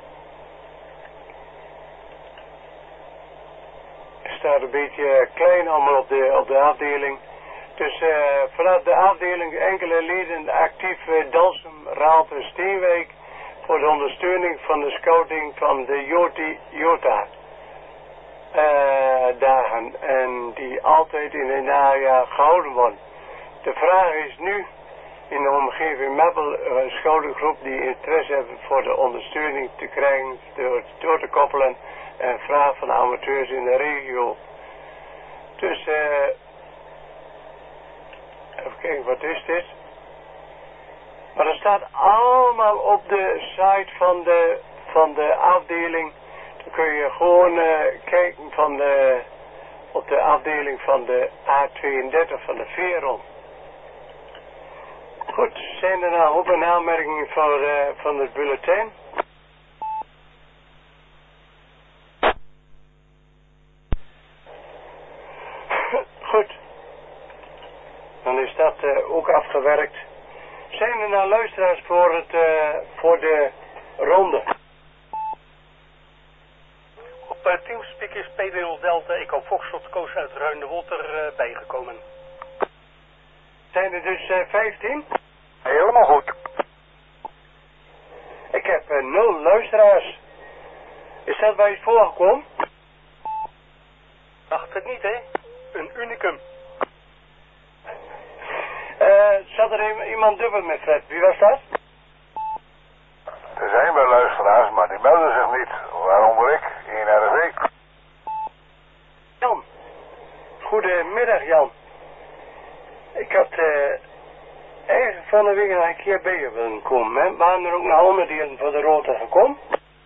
staat een beetje klein allemaal op de, op de afdeling. Dus uh, vanaf de afdeling enkele leden actief uh, Dalsum, Raalte, Steenwijk voor de ondersteuning van de scouting van de Joti Jota uh, dagen en die altijd in het najaar gehouden worden. De vraag is nu in de omgeving Meppel een schoudergroep die interesse hebben voor de ondersteuning te krijgen door, door te koppelen en vraag van amateurs in de regio. Dus uh, even kijken, wat is dit? Maar dat staat allemaal op de site van de, van de afdeling. Dan kun je gewoon uh, kijken van de, op de afdeling van de A tweeëndertig van de Veron. Goed, zijn er nou op- en aanmerkingen van, uh, van het bulletin? Goed. Dan is dat uh, ook afgewerkt. Zijn er nou luisteraars voor, het, uh, voor de ronde? Op uh, Teamspeak is P D nul Delta, ik hoop Foxtrot Koos uit Ruinewold er uh, bijgekomen. Zijn er dus uh, vijftien? Helemaal goed. Ik heb uh, nul luisteraars. Is dat bij het voorgekomen? Dacht het niet, hè? Een unicum. Uh, zat er iemand dubbel met Fred? Wie was dat? Er zijn wel luisteraars, maar die melden zich niet. Waaronder ik, in R V. Jan. Goedemiddag, Jan. Ik had uh, eigenlijk van de week een keer bij je willen komen. Hè? Waren er ook nog onderdelen voor de rota gekomen?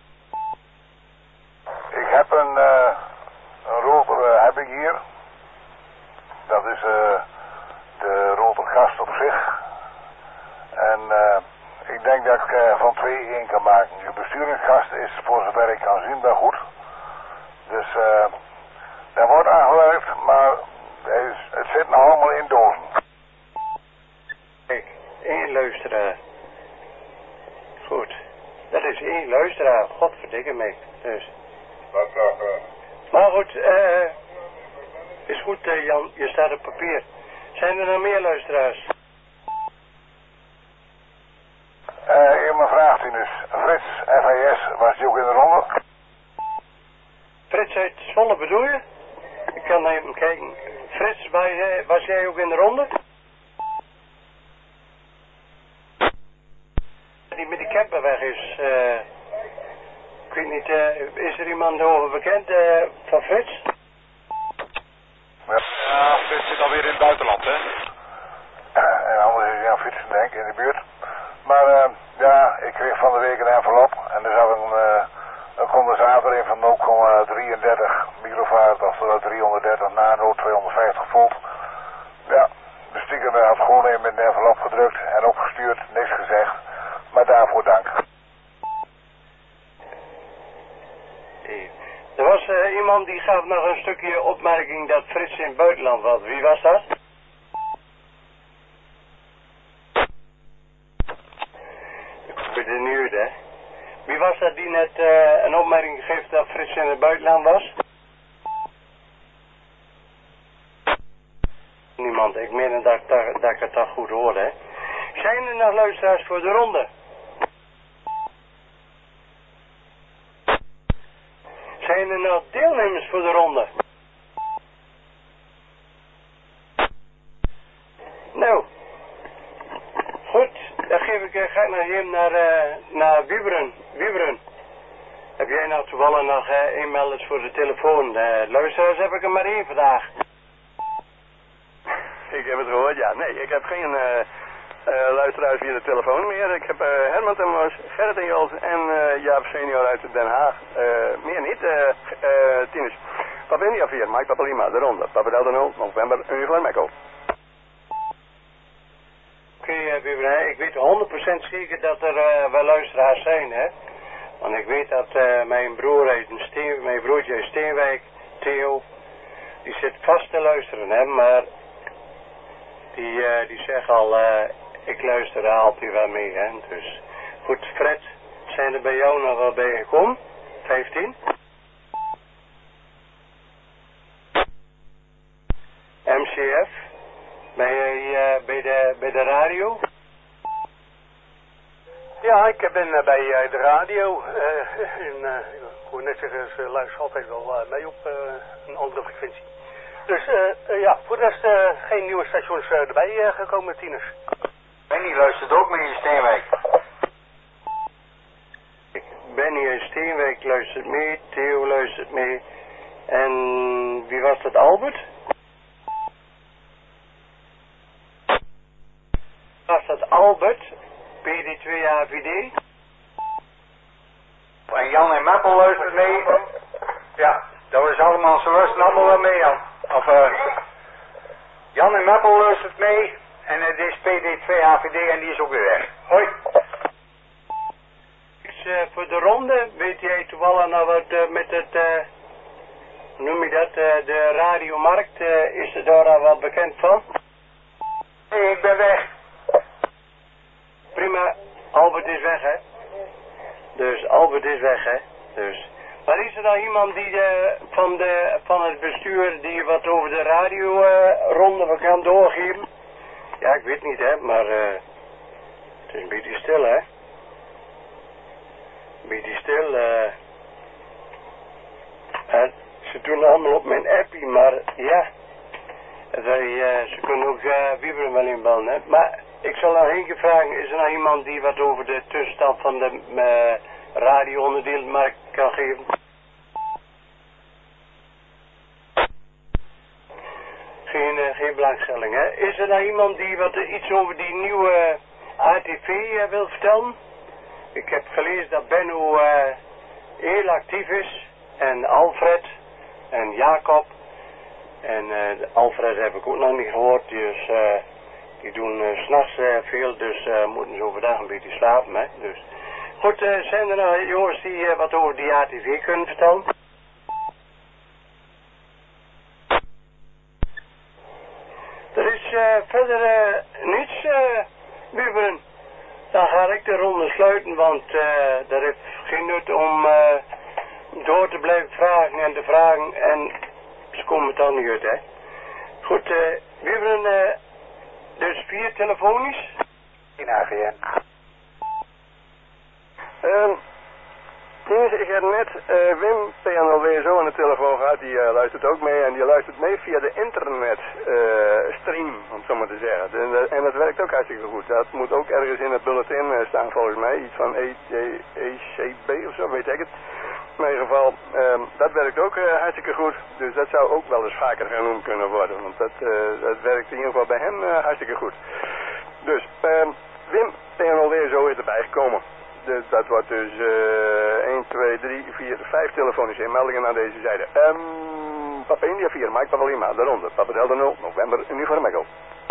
Ik heb een, uh, een rotor uh, heb ik hier. Dat is uh, de rotorgast op zich. En uh, ik denk dat ik uh, van twee één kan maken. Je besturingsgast is voor zover ik kan zien wel goed. Dus uh, er wordt aangewerkt, maar er is, het zit nog allemaal in dozen. Kijk, één luisteraar. Goed. Dat is één luisteraar. Godverdikke mij. Dus. Wat toch? Uh... Maar goed, eh... Uh, is goed, uh, Jan. Je staat op papier. Zijn er nog meer luisteraars? Uh, iemand vraagt u dus. Frits, F I S, was die ook in de ronde? Frits uit Zwolle bedoel je? Ik kan even kijken. Frits, was jij ook in de ronde? Die met die camper weg is. Uh, ik weet niet, uh, is er iemand over bekend uh, van Frits? Ja, Frits zit alweer in het buitenland, hè? En anders is hij aan fietsen, denk ik, in de buurt. Maar uh, ja, ik kreeg van de week een envelop en er zat een, uh, een condensator in van nul komma drieëndertig microfarad, oftewel driehonderddertig nano, tweehonderdvijftig volt. Ja, de stiekem had gewoon even met een envelop gedrukt en opgestuurd, niks gezegd. Maar daarvoor dank. Er was uh, iemand die gaf nog een stukje opmerking dat Frits in het buitenland was. Wie was dat? Ik ben benieuwd, hè. Wie was dat die net uh, een opmerking geeft dat Frits in het buitenland was? Niemand. Ik meen dat, dat, dat ik het toch goed hoorde, hè. Zijn er nog luisteraars voor de ronde? Zijn er nog deelnemers voor de ronde? Nou, goed, dan geef ik, ga ik nog even naar, uh, naar Wieberen. Wieberen. Heb jij nou toevallig nog uh, inmelders voor de telefoon? Uh, luisteraars heb ik er maar één vandaag. Ik heb het gehoord, ja. Nee, ik heb geen uh, uh, luisteraars via de telefoon meer. Ik heb uh, Herman en Mos, Gerrit en Jos en uh, Jaap senior uit Den Haag. Uh, meer niet, uh, uh, Tinus. Papa India vier, Mike Papa Lima, de ronde. Papa Delta nul, november, Uniform Mekko. Oké, okay, uh, ik weet honderd procent zeker dat er uh, wel luisteraars zijn, hè. Want ik weet dat uh, mijn broer uit een Steen, mijn broertje uit Steenwijk, Theo, die zit vast te luisteren, hè, maar die, uh, die zegt al, uh, ik luister altijd wel mee, hè. Dus goed, Fred, zijn er bij jou nog wel bij gekomen? vijftien? M C F, ben jij uh, bij, de, bij de radio? Ja, ik ben uh, bij uh, de radio. Uh, en, uh, ik hoor net zeggen, ze luisteren altijd wel uh, mee op uh, een andere frequentie. Dus uh, uh, ja, voor de rest uh, geen nieuwe stations uh, erbij uh, gekomen, tieners. Benny luistert ook mee in Steenwijk. Benny uit Steenwijk luistert mee, Theo luistert mee. En wie was dat, Albert? Was dat Albert, P D twee A V D? En Jan en Meppel luistert mee. Ja, dat is allemaal, ze luisteren allemaal wel mee, Jan. Of, uh, Jan en Meppel luistert mee. En het is P D twee A V D en die is ook weer weg. Hoi. Dus, uh, voor de ronde, weet jij toevallig nou wat uh, met het, uh, hoe noem je dat, uh, de radiomarkt, uh, is er daar al wat bekend van? Nee, ik ben weg. Prima, Albert is weg, hè. Dus Albert is weg, hè. Dus. Maar is er dan iemand die de, van, de, van het bestuur die wat over de radio uh, ronde kan doorgeven? Ja, ik weet niet, hè, maar uh, het is een beetje stil, hè. Een beetje stil, uh, en ze doen allemaal op mijn appie, maar ja, zij, uh, ze kunnen ook uh, wieberen wel inbellen, hè. Maar ik zal nog één keer vragen, is er nog iemand die wat over de tussenstand van de uh, radio-onderdeelmarkt kan geven? Geen, uh, geen belangstelling, hè. Is er nog iemand die wat uh, iets over die nieuwe A T V uh, wil vertellen? Ik heb gelezen dat Benno uh, heel actief is. En Alfred en Jacob. En uh, Alfred heb ik ook nog niet gehoord, dus uh, die doen uh, 's nachts uh, veel, dus uh, moeten ze overdag een beetje slapen, hè. Dus. Goed, uh, zijn er nou jongens die uh, wat over die A T V kunnen vertellen? Er is uh, verder uh, niets, uh, Buberen. Dan ga ik de ronde sluiten, want uh, er heeft geen nut om uh, door te blijven vragen en te vragen en ze komen het dan niet uit, hè. Goed, uh, Buberen, uh, dus vier telefonisch. In A G N. Um, ik heb net uh, Wim P N L W zo aan de telefoon gehad, die uh, luistert ook mee en die luistert mee via de internet uh, stream, om het zo maar te zeggen. De, de, en dat werkt ook hartstikke goed. Dat moet ook ergens in het bulletin uh, staan volgens mij, iets van E C B of zo, weet ik het. In ieder geval, um, dat werkt ook uh, hartstikke goed, dus dat zou ook wel eens vaker genoemd kunnen worden, want dat, uh, dat werkt in ieder geval bij hem uh, hartstikke goed. Dus, um, Wim P N L W zo is erbij gekomen. De, dat wordt dus uh, één, twee, drie, vier, vijf telefonische inmeldingen aan deze zijde. Um, Papa India vier, Mike Papa Lima, de ronde. Papa Delta nul, november, Uniform Echo.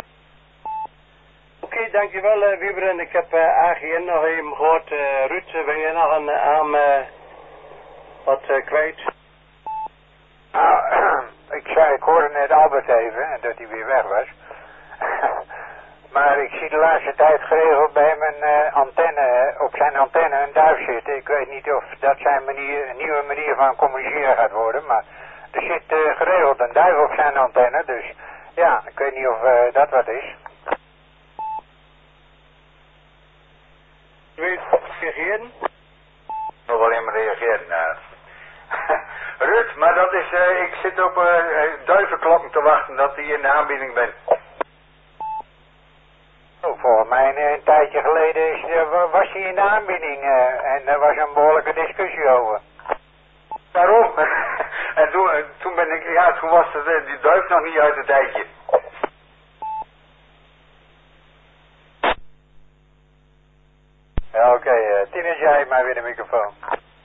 Oké, okay, dankjewel uh, Wieber. En ik heb uh, A G N nog even gehoord. Uh, Ruud, uh, ben je nog een aan uh, wat uh, kwijt? Nou, ik zei, ik hoorde net Albert even, dat hij weer weg was. Maar ik zie de laatste tijd geregeld bij hem een uh, antenne, op zijn antenne een duif zitten. Ik weet niet of dat zijn manier, een nieuwe manier van communiceren gaat worden, maar er zit uh, geregeld een duif op zijn antenne, dus ja, ik weet niet of uh, dat wat is. Wil je reageren? Ik wil alleen maar reageren. Uh. Ruud, maar dat is, uh, ik zit op uh, duivenklokken te wachten dat hij in de aanbieding bent. Oh, volgens mij een, een tijdje geleden is, uh, was hij in de aanbieding uh, en er was een behoorlijke discussie over. toen ben ik, ja, toen was de, die duif nog niet uit het dijkje. Ja, oké, okay, uh, Tien is jij maar weer de microfoon.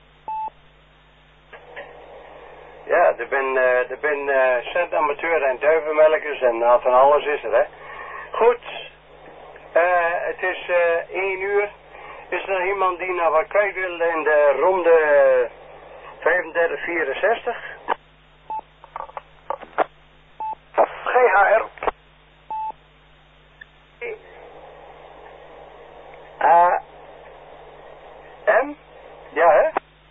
Ja, er ben, uh, er ben uh, centamateur en duivenmelkers en uh, van alles is er, hè. Goed, uh, het is uh, één uur. Is er nog iemand die naar wat kwijt wil in de ronde vijfendertig vierenzestig? G H R. A. M? Ja, hè?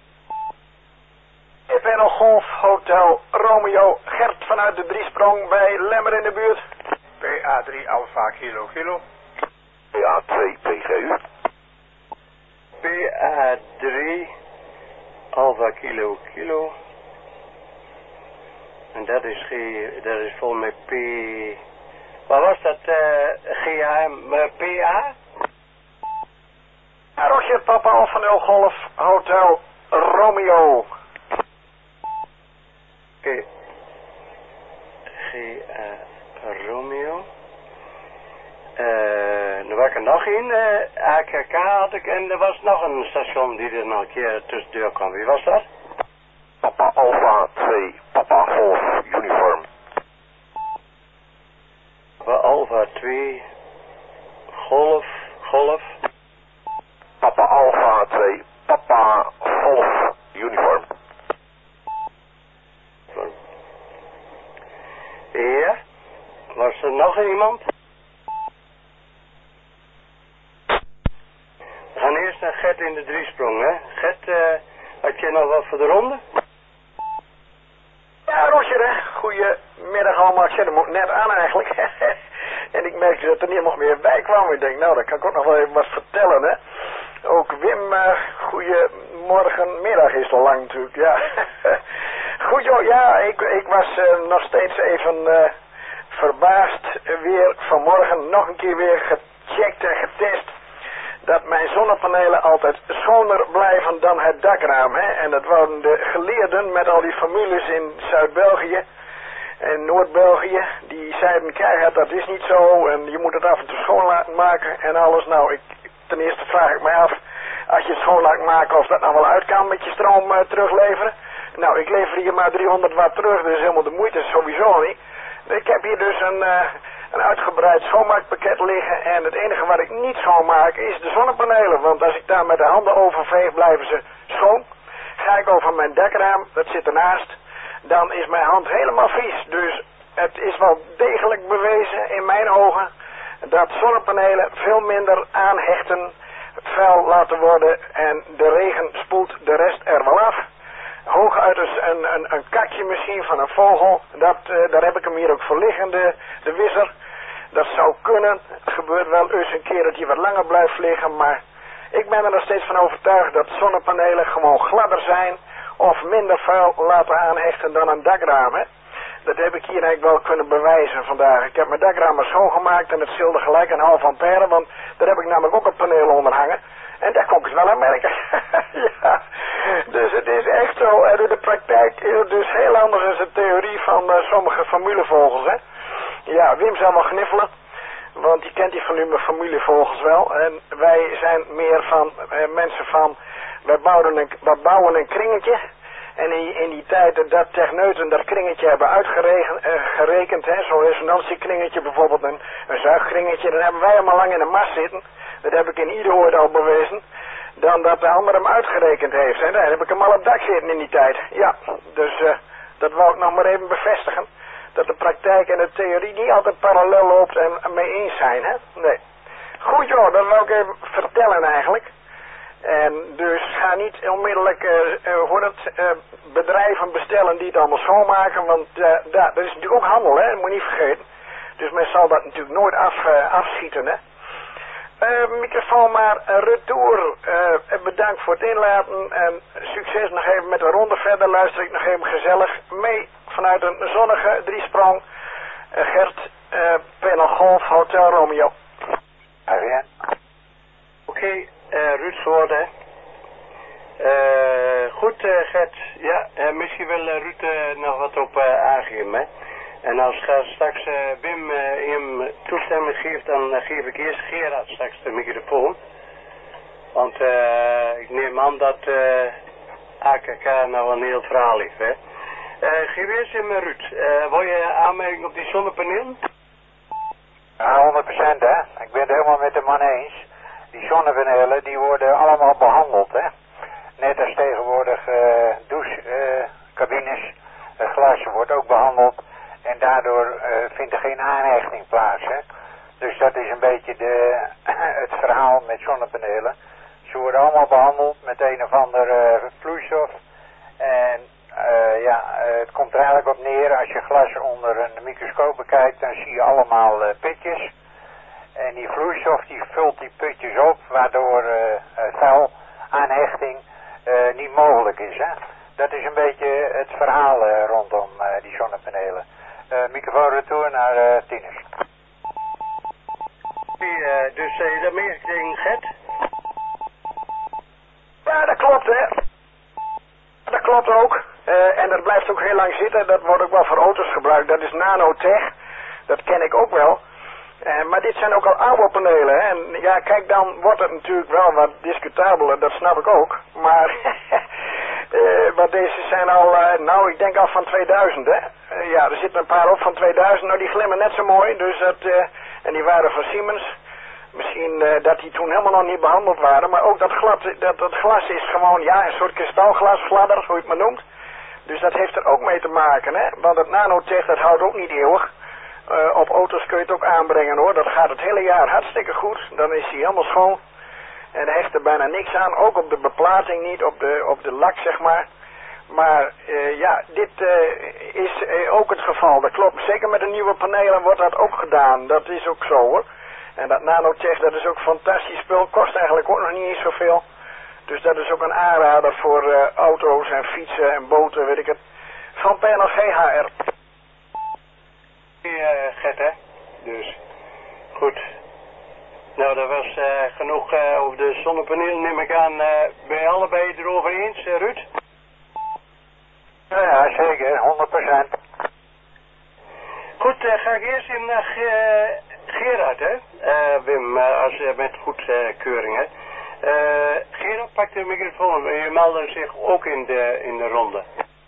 Panel Golf Hotel Romeo Gert vanuit de Driesprong bij Lemmer in de buurt. P A drie Alpha Kilo Kilo. P A twee P G U. P A drie Alpha Kilo Kilo. En dat is G, dat is volgens mij P... Wat was dat? Uh, G A M, uh, P A? Roger Papa Alpha nul Golf Hotel Romeo. Oké. Okay. G A Romeo. Uh, er was er nog een, uh, A K K had ik, en er was nog een station die er nog een keer tussendoor kwam. Wie was dat? Papa Alpha twee, Papa Golf Uniform. Papa Alpha twee, Golf, Golf. Papa Alpha twee, Papa Golf Uniform. Ja, was er nog iemand? We gaan eerst naar Gert in de Driesprong, hè. Gert, uh, had je nog wat voor de ronde? Ja, Roger, hè. Goedemiddag allemaal. Ik zet hem ook net aan eigenlijk. En ik merkte dat er niet nog meer bij kwam. Ik denk, nou, dan kan ik ook nog wel even wat vertellen, hè. Ook Wim, uh, goedemorgen, middag is het al lang natuurlijk, ja. Goed joh, ja, ik, ik was uh, nog steeds even uh, verbaasd uh, weer vanmorgen nog een keer weer gecheckt en getest dat mijn zonnepanelen altijd schoner blijven dan het dakraam, hè. En dat wouden de geleerden met al die formules in Zuid-België en Noord-België, die zeiden, kijk, dat is niet zo en je moet het af en toe schoon laten maken en alles. Nou, ik, ten eerste vraag ik mij af, als je het schoon laat maken, of dat nou wel uit kan met je stroom uh, terugleveren. Nou, ik lever hier maar driehonderd watt terug, dus helemaal de moeite is sowieso niet. Ik heb hier dus een, uh, een uitgebreid schoonmaakpakket liggen en het enige wat ik niet schoonmaak is de zonnepanelen. Want als ik daar met de handen over veeg, blijven ze schoon. Ga ik over mijn dekraam, dat zit ernaast, dan is mijn hand helemaal vies. Dus het is wel degelijk bewezen in mijn ogen dat zonnepanelen veel minder aanhechten, vuil laten worden en de regen spoelt de rest er wel af. Hooguit is een, een, een kakje misschien van een vogel, dat, uh, daar heb ik hem hier ook voor liggen, de, de wisser. Dat zou kunnen, het gebeurt wel eens een keer dat hij wat langer blijft liggen, maar ik ben er nog steeds van overtuigd dat zonnepanelen gewoon gladder zijn of minder vuil laten aanhechten dan een dakraam, hè. Dat heb ik hier eigenlijk wel kunnen bewijzen vandaag. Ik heb mijn dakraam maar schoongemaakt en het scheelde gelijk een half ampère, want daar heb ik namelijk ook een paneel onder hangen. En daar kon ik het wel aan merken. Ja, dus het is echt zo. En in de praktijk is het dus heel anders dan de theorie van uh, sommige formulevogels, hè. Ja, Wim zal wel gniffelen, want die kent die formulevogels wel. En wij zijn meer van uh, mensen van, wij bouwen een, wij bouwen een kringetje. En in, in die tijd dat techneuten dat kringetje hebben uitgerekend, uh, gerekend, hè, zo'n resonantiekringetje, bijvoorbeeld een, een zuigkringetje, dan hebben wij hem al lang in de mast zitten. Dat heb ik in ieder ooit al bewezen. Dan dat de ander hem uitgerekend heeft. En daar heb ik hem al op dak zitten in die tijd. Ja, dus uh, dat wou ik nog maar even bevestigen. Dat de praktijk en de theorie niet altijd parallel loopt en mee eens zijn, hè? Nee. Goed joh, dat wou ik even vertellen eigenlijk. En dus ga niet onmiddellijk uh, uh, hoe het, uh, bedrijven bestellen die het allemaal schoonmaken. Want uh, dat, dat is natuurlijk ook handel, hè? Dat moet je niet vergeten. Dus men zal dat natuurlijk nooit af, uh, afschieten, hè? Uh, microfoon maar uh, retour. Uh, bedankt voor het inlaten en succes nog even met de ronde. Verder luister ik nog even gezellig mee vanuit een zonnige driesprong. Uh, Gert, uh, Panel Golf, Hotel Romeo. Oké, okay, uh, Ruud Zwoord, hè. Uh, goed, uh, Gert. Ja, uh, misschien wil uh, Ruud uh, nog wat op uh, aangeven, hè. En als uh, straks uh, Wim uh, hem toestemming geeft, dan uh, geef ik eerst Gerard straks de microfoon. Want uh, ik neem aan dat uh, A K K nou een heel verhaal heeft, hè. Uh, geef eerst hem uh, Ruud. Uh, wil je aanmerking op die zonnepanelen? Ja, honderd procent hè. Ik ben het helemaal met de man eens. Die zonnepanelen die worden allemaal behandeld hè. Net als tegenwoordig uh, douchecabines. Uh, het glas wordt ook behandeld. En daardoor uh, vindt er geen aanhechting plaats hè. Dus dat is een beetje de, het verhaal met zonnepanelen. Ze worden allemaal behandeld met een of andere uh, vloeistof. En uh, ja, uh, het komt er eigenlijk op neer. Als je glas onder een microscoop bekijkt, dan zie je allemaal uh, pitjes. En die vloeistof die vult die putjes op, waardoor uh, uh, vuilaanhechting uh, niet mogelijk is. Hè? Dat is een beetje het verhaal uh, rondom uh, die zonnepanelen. Uh, microfoon retour naar uh, Tinus. Uh, dus uh, dat meegekregen, Gert? Ja, dat klopt hè. Dat klopt ook. Uh, en dat blijft ook heel lang zitten. Dat wordt ook wel voor auto's gebruikt. Dat is nanotech. Dat ken ik ook wel. Uh, maar dit zijn ook al oude panelen. Hè? En ja, kijk, dan wordt het natuurlijk wel wat discutabeler. Dat snap ik ook. Maar, uh, maar deze zijn al, uh, nou, ik denk al van tweeduizend, hè. Uh, ja, er zitten een paar op van tweeduizend. Nou, die glimmen net zo mooi. Dus dat, uh, en die waren van Siemens. Misschien uh, dat die toen helemaal nog niet behandeld waren. Maar ook dat, glad, dat, dat glas is gewoon, ja, een soort kristalglas, fladder, hoe je het maar noemt. Dus dat heeft er ook mee te maken, hè. Want het nanotech, dat houdt ook niet eeuwig. Uh, op auto's kun je het ook aanbrengen, hoor. Dat gaat het hele jaar hartstikke goed. Dan is hij helemaal schoon. En er hecht er bijna niks aan. Ook op de beplating niet, op de, op de lak, zeg maar. Maar uh, ja, dit uh, is uh, ook het geval. Dat klopt. Zeker met de nieuwe panelen wordt dat ook gedaan. Dat is ook zo, hoor. En dat nanotech, dat is ook fantastisch spul. Kost eigenlijk ook nog niet eens zoveel. Dus dat is ook een aanrader voor uh, auto's en fietsen en boten, weet ik het. Van P N L G H R. Uh, Gert, hè? Dus, goed. Nou, dat was uh, genoeg uh, over de zonnepanelen, neem ik aan. Uh, ben je allebei het erover eens, uh, Ruud? Ja, ja, zeker, honderd procent. Goed, uh, ga ik eerst in naar uh, Gerard, hè? Uh, Wim, uh, als uh, met goedkeuring, hè? Uh, Gerard, pak de microfoon. Je meldde zich ook in de, in de ronde.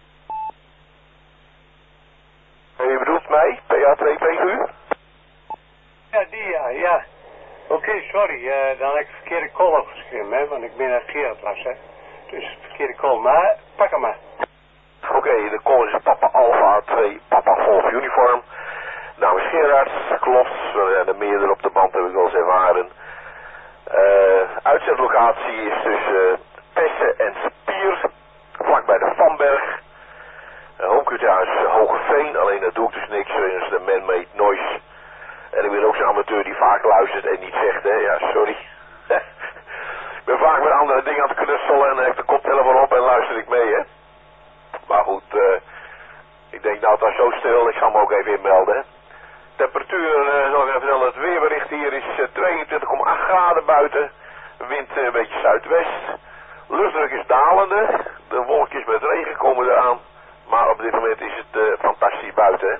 Je bedoelt mij? P A twee P U? Ja, die ja, ja. Oké, okay, sorry. Uh, dan heb ik verkeerde call opgeschreven, hè. Want ik ben naar Gerard was, hè. Dus verkeerde call. Maar, pak hem maar. Oké, okay, de call is Papa Alpha twee, Papa Golf Uniform. Nou, Gerard, klopt. We hebben meerdere op de band, heb ik wel eens ervaren. Uh, uitzetlocatie is tussen Pessen en Spier, vlakbij de Vanberg. Uh, Homekuthuis Hogeveen, alleen dat doe ik dus niks, dat is de man-made noise. En ik ben ook zo'n amateur die vaak luistert en niet zegt, hè, ja, sorry. Ik ben vaak met andere dingen aan het knutselen en dan heb ik de koptelefoon op en luister ik mee, hè. Maar goed, uh, ik denk nou, het was zo stil, ik zal me ook even inmelden, hè. Temperatuur, uh, zal ik even vertellen, het weerbericht hier is uh, tweeëntwintig komma acht graden buiten. Wind uh, een beetje zuidwest. Luchtdruk is dalende. De wolkjes met regen komen eraan. Maar op dit moment is het uh, fantastisch buiten. Hè?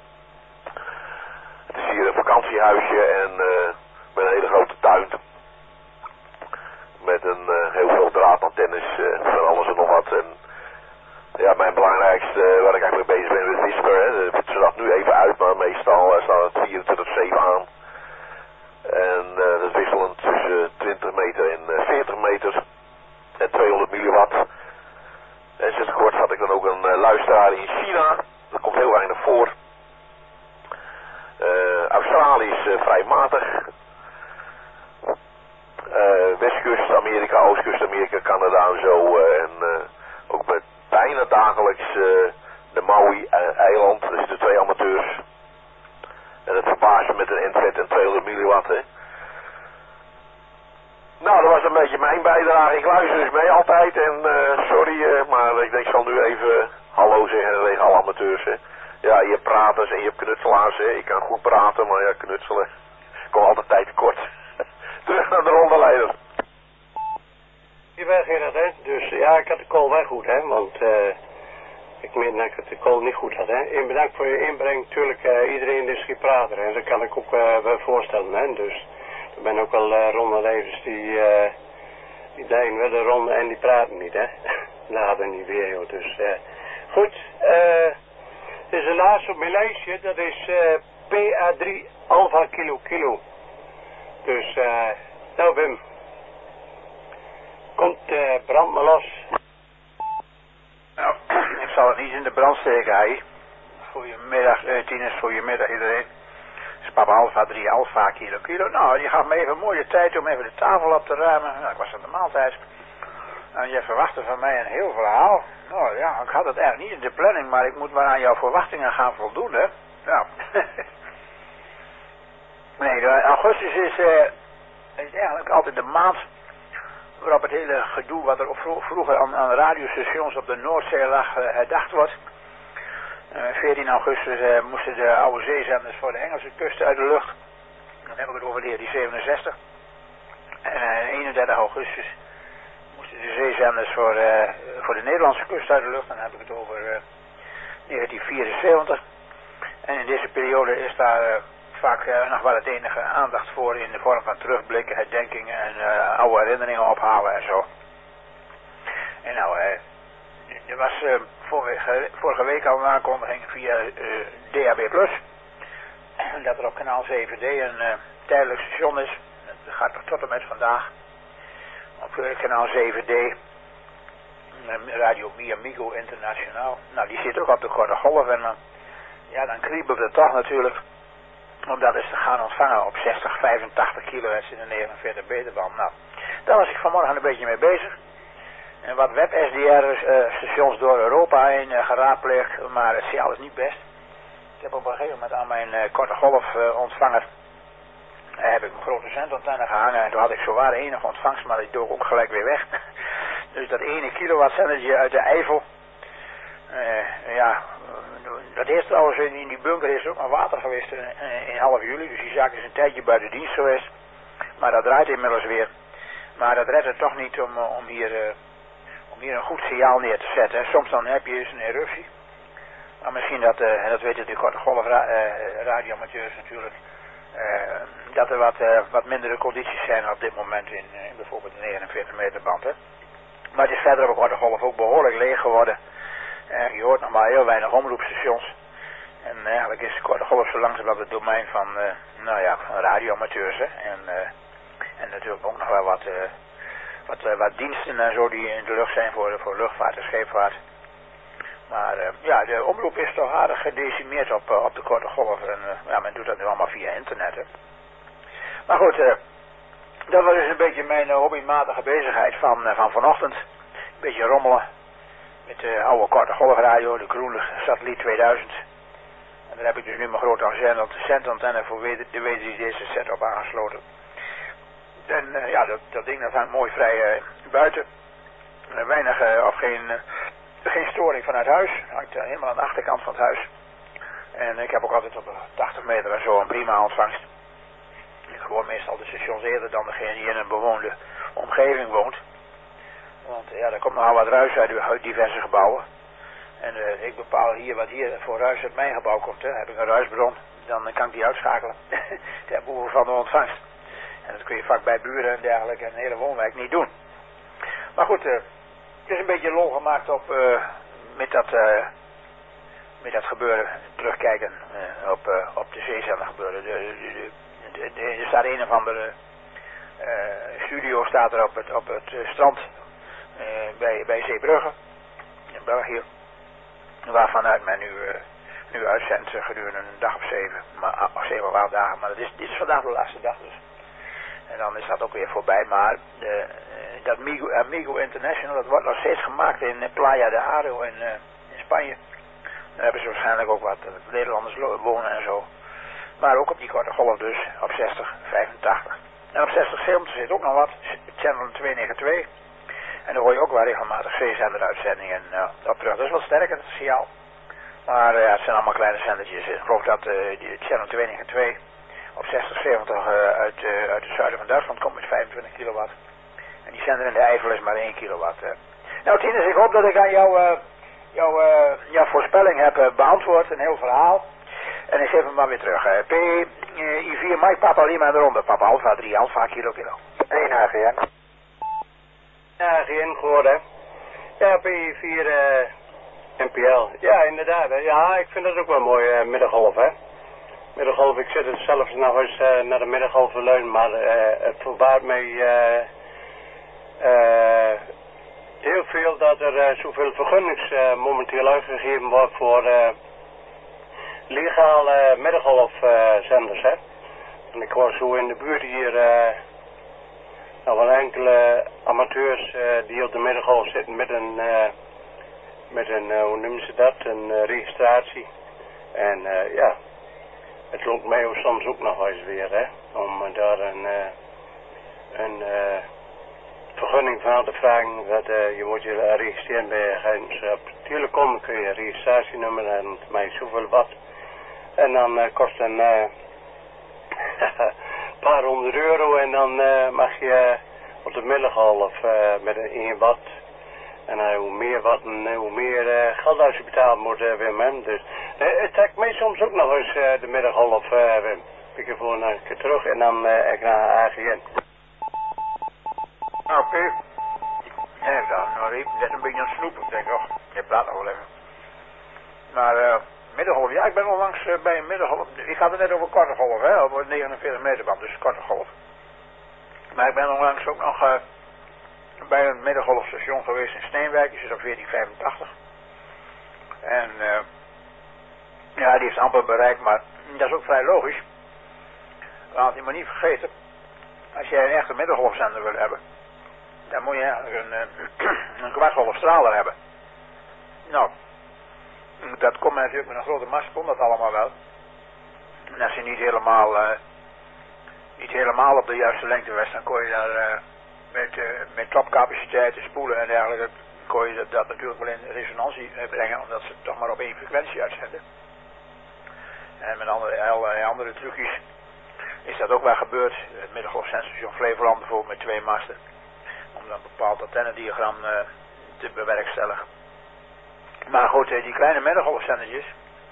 Het is hier een vakantiehuisje en uh, met een hele grote tuin. Met een uh, heel veel draadantennes uh, van alles en nog wat. En ja, mijn belangrijkste, uh, waar ik eigenlijk mee bezig ben, is Whisper. Hè. Ze staat nu even uit, maar meestal uh, staat het vierentwintig zeven aan. En uh, dat is wisselend tussen twintig meter en uh, veertig meter. En tweehonderd milliwatt. En sinds kort had ik dan ook een uh, luisteraar in China. Dat komt heel weinig voor. Uh, Australië is uh, vrij matig. Uh, Westkust Amerika, Oostkust Amerika, Canada en zo. Uh, en uh, ook met bijna dagelijks uh, de Maui-eiland. Er zitten twee amateurs. En het verbaast met een N-vet en tweehonderd milliwatt. Hè. Nou, dat was een beetje mijn bijdrage. Ik luister dus mee altijd. En uh, sorry, uh, maar ik denk ik zal nu even hallo zeggen tegen alle amateurs. Hè. Ja, je hebt praters en je hebt knutselaars. Hè. Ik kan goed praten, maar ja, knutselen. Ik kom altijd tijd tekort. Terug naar de rondeleider. die weg, Gerard, hè. Dus ja, ik had de call wel goed, hè. Want uh, ik meen dat ik het de call niet goed had, hè. En bedankt voor je inbreng. Tuurlijk, uh, iedereen is geen prater, hè. Dat kan ik ook uh, wel voorstellen, hè. Dus er zijn ook wel uh, rondleiders die, uh, die leiden wel de ronde en die praten niet, hè. Dat hadden niet weer, joh. Dus uh, goed, eh... Uh, dus de laatste op mijn lijstje, dat is uh, P A drie Alpha Kilo Kilo. Dus, eh, uh, nou Wim, komt uh, brand maar los. Nou, ik zal het niet in de brand steken, hij. Goedemiddag, uh, Tinus, goedemiddag iedereen. Het is Papa Alpha drie Alpha Kilo Kilo. Nou, die gaf me even een mooie tijd om even de tafel op te ruimen. Nou, ik was aan de maaltijd. En je verwachtte van mij een heel verhaal. Nou ja, ik had het eigenlijk niet in de planning, maar ik moet maar aan jouw verwachtingen gaan voldoen, hè. Nou. Nee, augustus is, uh, is eigenlijk altijd de maand waarop het hele gedoe wat er vro vroeger aan, aan radiostations op de Noordzee lag uh, herdacht wordt. Uh, veertien augustus uh, moesten de oude zeezenders voor de Engelse kust uit de lucht. Dan heb ik het over de die zevenenzestig. En uh, eenendertig augustus de zeezenders voor, uh, voor de Nederlandse kust uit de lucht. Dan heb ik het over uh, negentien vierenzeventig. En in deze periode is daar uh, vaak uh, nog wel het enige aandacht voor in de vorm van terugblikken, herdenkingen en uh, oude herinneringen ophalen en zo. En nou, uh, er was uh, vorige, vorige week al een aankondiging via uh, D A B plus. Dat er op kanaal zeven D een uh, tijdelijk station is. Dat gaat nog tot en met vandaag. Op uh, kanaal zeven D, Radio Mi Amigo Internationaal. Nou, die zit ook op de korte golf en uh, ja, dan kriebelt het toch natuurlijk om dat eens te gaan ontvangen op zestig, vijfentachtig kilohertz in de negenenveertig meter band. Nou, daar was ik vanmorgen een beetje mee bezig. En wat web-S D R-stations uh, door Europa heen uh, geraadpleegd, maar het signaal is niet best. Ik heb op een gegeven moment aan mijn uh, korte golf uh, ontvanger Daar heb ik een grote zendantenne gehangen en toen had ik zowaar enige ontvangst, maar die dook ook gelijk weer weg. Dus dat ene kilowatt zendertje uit de Eifel, uh, ja, dat is trouwens in, in die bunker is ook maar water geweest in, in half juli, dus die zaak is een tijdje buiten dienst geweest. Maar dat draait inmiddels weer. Maar dat redt het toch niet om, om, hier, uh, om hier een goed signaal neer te zetten. Soms dan heb je eens een eruptie. Maar misschien dat, uh, en dat weten de korte golf ra uh, radioamateurs natuurlijk, uh, dat er wat, uh, wat mindere condities zijn op dit moment in, uh, in bijvoorbeeld de negenenveertig meter band. Hè. Maar het is verder op de korte golf ook behoorlijk leeg geworden. Uh, je hoort nog maar heel weinig omroepstations. En eigenlijk is de korte golf zo langzamerhand het domein van, uh, nou ja, van radioamateurs. Hè. En, uh, en natuurlijk ook nog wel wat, uh, wat, uh, wat diensten en zo die in de lucht zijn voor, voor luchtvaart en scheepvaart. Maar uh, ja, de omroep is toch aardig gedecimeerd op, uh, op de korte golf. En uh, ja, men doet dat nu allemaal via internet. Hè. Maar goed, uh, dat was dus een beetje mijn uh, hobbymatige bezigheid van, uh, van vanochtend. Een beetje rommelen met de uh, oude korte golfradio, de Groene Satelliet tweeduizend. En daar heb ik dus nu mijn grote zendantenne voor de W drie D set op aangesloten. En uh, ja, dat, dat ding dat hangt mooi vrij uh, buiten. Uh, weinig uh, of geen, uh, geen storing vanuit huis. Hangt uh, helemaal aan de achterkant van het huis. En ik heb ook altijd op tachtig meter en zo een prima ontvangst. Ik hoor meestal de stations eerder dan degene die in een bewoonde omgeving woont. Want uh, ja, er komt nogal wat ruis uit, uit diverse gebouwen. En uh, ik bepaal hier wat hier voor ruis uit mijn gebouw komt. Hè. Heb ik een ruisbron, dan uh, kan ik die uitschakelen. Ter behoeve van de ontvangst. En dat kun je vaak bij buren en dergelijke en de hele woonwijk niet doen. Maar goed, uh, het is een beetje lol gemaakt op, uh, met, dat, uh, met dat gebeuren. Terugkijken uh, op, uh, op de zeezender gebeuren. De, de, de, de, er staat een of andere uh, studio staat er op het, op het uh, strand uh, bij, bij Zeebrugge in België. Waarvanuit men nu, uh, nu uitzendt uh, gedurende een dag of zeven. Maar, of zeven of acht dagen. Maar dat is, dit is vandaag de laatste dag dus. En dan is dat ook weer voorbij. Maar uh, dat Amigo, Amigo International, dat wordt nog steeds gemaakt in uh, Playa de Haro in, uh, in Spanje. Daar hebben ze waarschijnlijk ook wat uh, Nederlanders wonen en zo. Maar ook op die korte golf dus, op zestig, vijfentachtig. En op zestig, zeventig zit ook nog wat, channel tweehonderdtweeënnegentig. En dan hoor je ook wel regelmatig zeezender-uitzendingen uh, op terug. Dat is wat sterker, het signaal. Maar uh, het zijn allemaal kleine zendertjes. Ik geloof dat uh, die channel tweehonderdnegenentwintig op zestig, zeventig uh, uit, uh, uit het zuiden van Duitsland komt met vijfentwintig kilowatt. En die die zender in de Eifel is maar één kilowatt. Uh. Nou Tinus, ik hoop dat ik aan jou, uh, jou, uh, jouw voorspelling heb uh, beantwoord, een heel verhaal. En ik geef hem maar weer terug. Uh, P uh, I vier Mike Papa Lima en de ronde. Papa Alpha drie Alpha kilo kilo. één A G N. A G N geworden. Ja, P I vier uh, N P L. Ja, inderdaad. Hè. Ja, ik vind dat ook wel mooi, uh, middengolf, hè. Middengolf, ik zit er zelfs nog eens uh, naar de middengolf te leunen, maar uh, het verbaast mij uh, uh, heel veel dat er uh, zoveel vergunnings uh, momenteel uitgegeven wordt voor uh, legale uh, middengolfzenders, hè. En ik hoor zo in de buurt hier uh, nog wel enkele amateurs uh, die op de middengolf zitten met een, uh, met een uh, hoe noemen ze dat, een uh, registratie. En uh, ja, het loopt mij ook soms ook nog eens weer, hè, om uh, daar een, uh, een uh, vergunning van te vragen. Dat, uh, je moet je registreren bij gegevens op telecom, kun je een registratienummer en mij zoveel wat. En dan uh, kost een uh, paar honderd euro en dan uh, mag je uh, op de middengolf uh, met een één watt. En uh, hoe meer watten, uh, hoe meer uh, geld als je betaald moet, uh, Wim. Hè? Dus uh, het trekt mij soms ook nog eens uh, de middengolf, uh, Wim. Ik ga gewoon een keer terug en dan uh, ik naar A G N. Oké. Okay. Ja, dan nog even net een beetje aan het snoepen. Ik denk, oh, je praat nog wel even. Maar uh, middengolf, ja, ik ben onlangs uh, bij een middengolf. Ik had het net over korte golf, hè, over negenenveertig meter band, dus korte golf. Maar ik ben onlangs ook nog uh, bij een middengolfstation geweest in Steenwijk, die zit op veertien vijfentachtig. En uh, ja, die heeft amper bereikt, maar dat is ook vrij logisch. Want je moet niet vergeten, als jij een echte middengolfzender wil hebben, dan moet je eigenlijk een, uh, een kwartgolfstraler hebben. Nou, dat komt natuurlijk met een grote mast, komt dat allemaal wel. En als je niet helemaal, uh, niet helemaal op de juiste lengte was, dan kon je daar uh, met, uh, met topcapaciteiten, spoelen en dergelijke, kon je dat, dat natuurlijk wel in resonantie uh, brengen, omdat ze toch maar op één frequentie uitzenden. En met andere, allerlei andere trucjes is dat ook wel gebeurd. Het middengolfzenderstation Flevoland bijvoorbeeld met twee masten, om dan een bepaald antennediagram uh, te bewerkstelligen. Maar goed, die kleine middengolfzendertjes,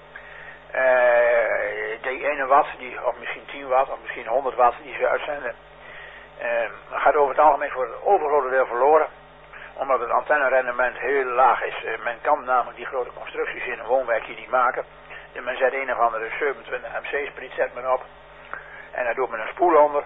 uh, die ene watt, die, of misschien tien watt, of misschien honderd watt die ze uitzenden, uh, gaat over het algemeen voor het overgrote deel verloren, omdat het antennerendement heel laag is. Uh, men kan namelijk die grote constructies in een woonwijkje niet maken. Dus men zet een of andere zevenentwintig M C spriet zet men op, en daar doet men een spoel onder,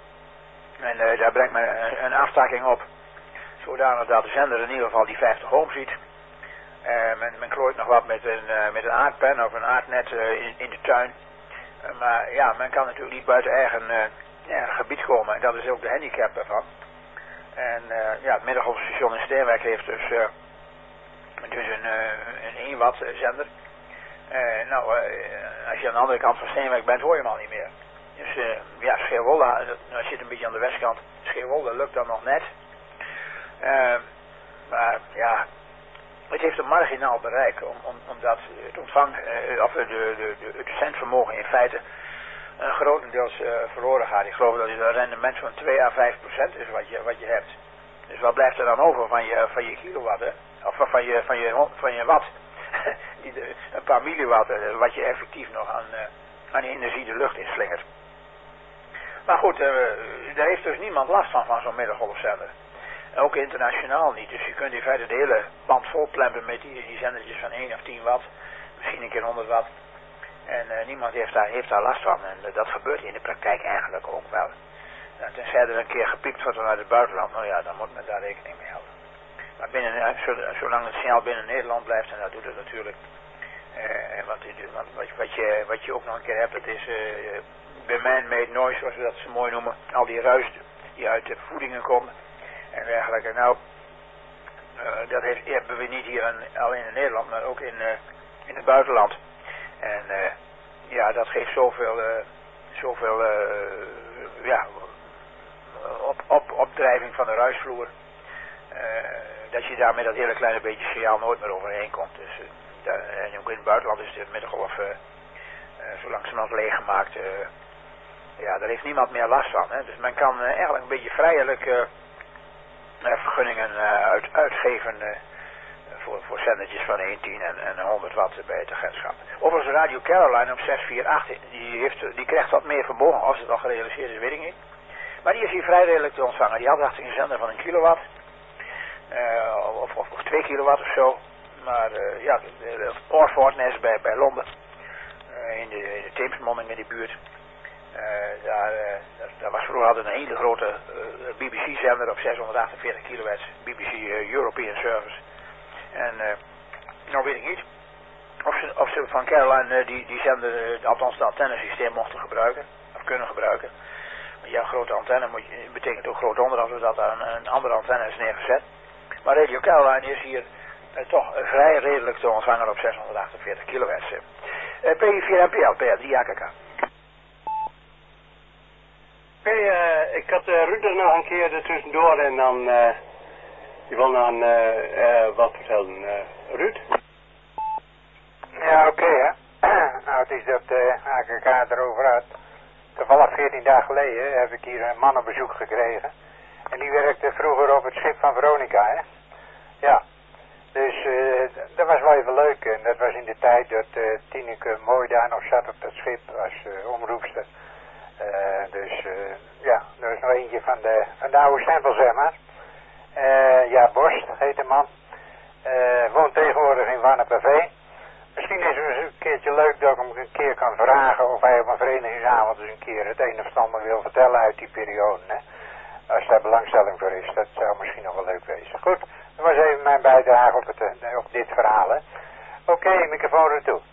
en uh, daar brengt men een, een aftakking op, zodanig dat de zender in ieder geval die vijftig ohm ziet. Uh, men, men klooit nog wat met een, uh, met een aardpen of een aardnet uh, in, in de tuin. Uh, maar ja, men kan natuurlijk niet buiten eigen uh, ja, gebied komen. En dat is ook de handicap ervan. En uh, ja, het middengolfstation in Steenwijk heeft dus, uh, dus een, uh, een één watt zender. Uh, nou, uh, als je aan de andere kant van Steenwijk bent, hoor je hem al niet meer. Dus uh, ja, Scheerwolde, dat zit een beetje aan de westkant. Scheerwolde lukt dan nog net. Uh, maar ja, het heeft een marginaal bereik, om, om, omdat het ontvang, uh, of de, de, de, het zendvermogen in feite uh, grotendeels uh, verloren gaat. Ik geloof dat het een rendement van twee à vijf procent is wat je, wat je hebt. Dus wat blijft er dan over van je, van je kilowatt, hè? Of van je, van je, van je watt? Die de, een paar milliwatt, uh, wat je effectief nog aan, uh, aan energie de lucht inslingert. Maar goed, uh, daar heeft dus niemand last van, van zo'n middengolfzender. Ook internationaal niet, dus je kunt in feite de hele band vol plempen met die, die zendertjes van één of tien watt, misschien een keer honderd watt. En uh, niemand heeft daar, heeft daar last van. En uh, dat gebeurt in de praktijk eigenlijk ook wel. Nou, tenzij er een keer gepiept wordt vanuit het buitenland, nou ja, dan moet men daar rekening mee houden. Maar binnen, uh, zolang het signaal binnen Nederland blijft, en dat doet het natuurlijk. Uh, want, want wat, wat, je, wat je ook nog een keer hebt, het is uh, bij man-made noise, zoals we dat zo mooi noemen. Al die ruis die uit de voedingen komen. En dergelijke. Nou, uh, dat heeft, hebben we niet hier in, alleen in Nederland, maar ook in, uh, in het buitenland. En uh, ja, dat geeft zoveel, uh, zoveel uh, ja, op, op, opdrijving van de ruisvloer, uh, dat je daar met dat hele kleine beetje signaal nooit meer overheen komt. Dus, uh, daar, en ook in het buitenland is de middengolf uh, uh, zo langzamerhand leeggemaakt. Uh, ja, daar heeft niemand meer last van. Hè? Dus men kan uh, eigenlijk een beetje vrijelijk Uh, uh, vergunningen uh, uit, uitgeven uh, voor, voor zendertjes van honderdtien en, en honderd watt bij het agentschap. Overigens Radio Caroline op zes vier acht, die, heeft, die krijgt wat meer vermogen, als het al gerealiseerd is, weet ik niet. Maar die is hier vrij redelijk te ontvangen. Die had dacht ik een zender van een kilowatt. Uh, of, of, of twee kilowatt of zo. Maar uh, ja, Portfordness bij, bij Londen. Uh, in, de, in de Theemsmonding in die buurt. Uh, daar, uh, daar, daar was vroeger altijd een hele grote uh, B B C-zender op zeshonderdachtenveertig kilowatt. B B C uh, European Service. En uh, nou weet ik niet of ze, of ze van Caroline uh, die, die zender, uh, althans het antennesysteem mochten gebruiken. Of kunnen gebruiken. Ja, grote antenne moet je, betekent ook groot onderhoud, zodat daar een, een andere antenne is neergezet. Maar Radio Caroline is hier uh, toch uh, vrij redelijk te ontvangen op zeshonderdachtenveertig kilowatt. Uh, P vier M P L, P R drie A K K. Oké, okay, uh, ik had uh, Ruud er nog een keer ertussendoor en dan, uh, die wil dan uh, uh, wat vertellen. Uh, Ruud? Ja, oké okay, hè. Nou, het is dat uh, A K K erover had. Toevallig veertien dagen geleden heb ik hier een man op bezoek gekregen. En die werkte vroeger op het schip van Veronica, hè. Ja. Dus uh, dat was wel even leuk. En dat was in de tijd dat uh, Tineke mooi daar nog zat op dat schip als uh, omroepster. Uh, dus uh, ja, er is nog eentje van de, van de oude stempel, zeg maar. Uh, ja, Borst heet de man. Uh, woont tegenwoordig in Warneperveen. Misschien is het een keertje leuk dat ik hem een keer kan vragen of hij op een verenigingsavond eens een keer het een of ander wil vertellen uit die periode. Hè? Als daar belangstelling voor is, dat zou misschien nog wel leuk wezen. Goed, dat was even mijn bijdrage op, het, op dit verhaal. Oké, okay, microfoon er toe.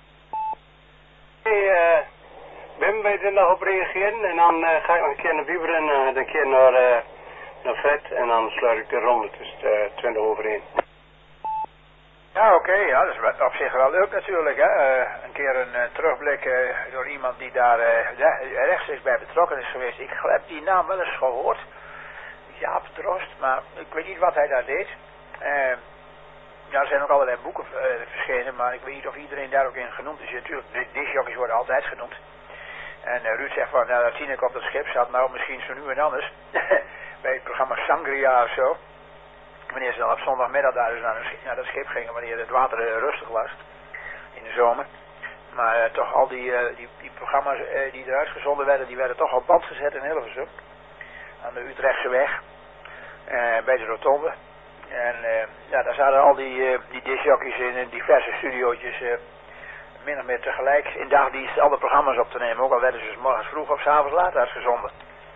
Hey, uh, Wim, wil je er nog op reageren? En dan uh, ga ik nog een keer naar Wieber en uh, een keer naar, uh, naar Fred en dan sluit ik de ronde tussen uh, twintig over één. Ja, oké, okay, ja, dat is op zich wel leuk natuurlijk, hè. Uh, een keer een uh, terugblik uh, door iemand die daar uh, rechtstreeks bij betrokken is geweest. Ik heb die naam wel eens gehoord. Jaap Drost, maar ik weet niet wat hij daar deed. Uh, ja, er zijn ook allerlei boeken uh, verschenen, maar ik weet niet of iedereen daar ook in genoemd is. Natuurlijk, de discjockeys worden altijd genoemd. En uh, Ruud zegt van, nou, dat Tineke op dat schip zat, nou misschien zo nu en anders. Bij het programma Sangria of zo. Wanneer ze dan op zondagmiddag daar dus naar, naar dat schip gingen, wanneer het water uh, rustig was, in de zomer. Maar uh, toch al die, uh, die, die programma's uh, die eruit gezonden werden, die werden toch op band gezet in Hilversum. Aan de Utrechtse weg, uh, bij de rotonde. En uh, ja, daar zaten al die, uh, die discjockeys in, in diverse studiootjes, uh, min of meer tegelijk in dagdienst alle programma's op te nemen. Ook al werden ze dus morgens vroeg of 's avonds laat uitgezonden.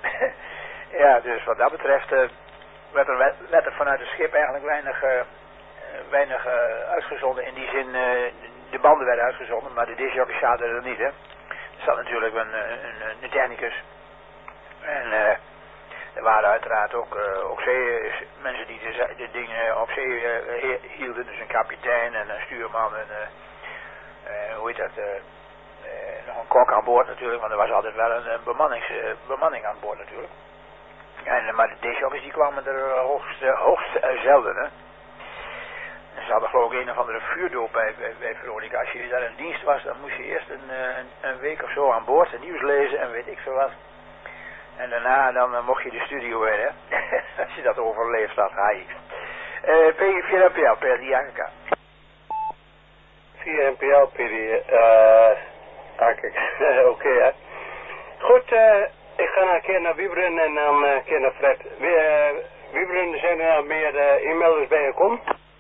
Ja, dus wat dat betreft... Uh, werd er, werd er vanuit het schip eigenlijk weinig, uh, weinig uh, uitgezonden. In die zin, uh, de banden werden uitgezonden, maar de discjockeys zaten er niet, hè. Er zat natuurlijk een, een, een technicus. En uh, er waren uiteraard ook, uh, ook zee, mensen die de, de dingen op zee uh, hielden. Dus een kapitein en een stuurman en uh, uh, hoe heet dat, uh, uh, nog een kok aan boord natuurlijk, want er was altijd wel een, een bemannings, uh, bemanning aan boord natuurlijk. En, maar de discjockeys die kwamen er uh, hoogst, uh, hoogst uh, zelden, hè. En ze hadden geloof ik een of andere vuurdoop bij, bij, bij Veronica. Als je daar in dienst was, dan moest je eerst een, uh, een, een week of zo aan boord, het nieuws lezen en weet ik veel wat. En daarna dan uh, mocht je de studio in, hè. Als je dat overleefd had, hai. Uh, P vier M P L, P R drie A K K. vier M P L, P R drie A K K. Oké, hè. Goed, eh... Uh, ik ga een keer naar Wieberen en dan een keer naar Fred. Uh, Wieberen, zijn er nou meer uh, e-mailers bij gekomen?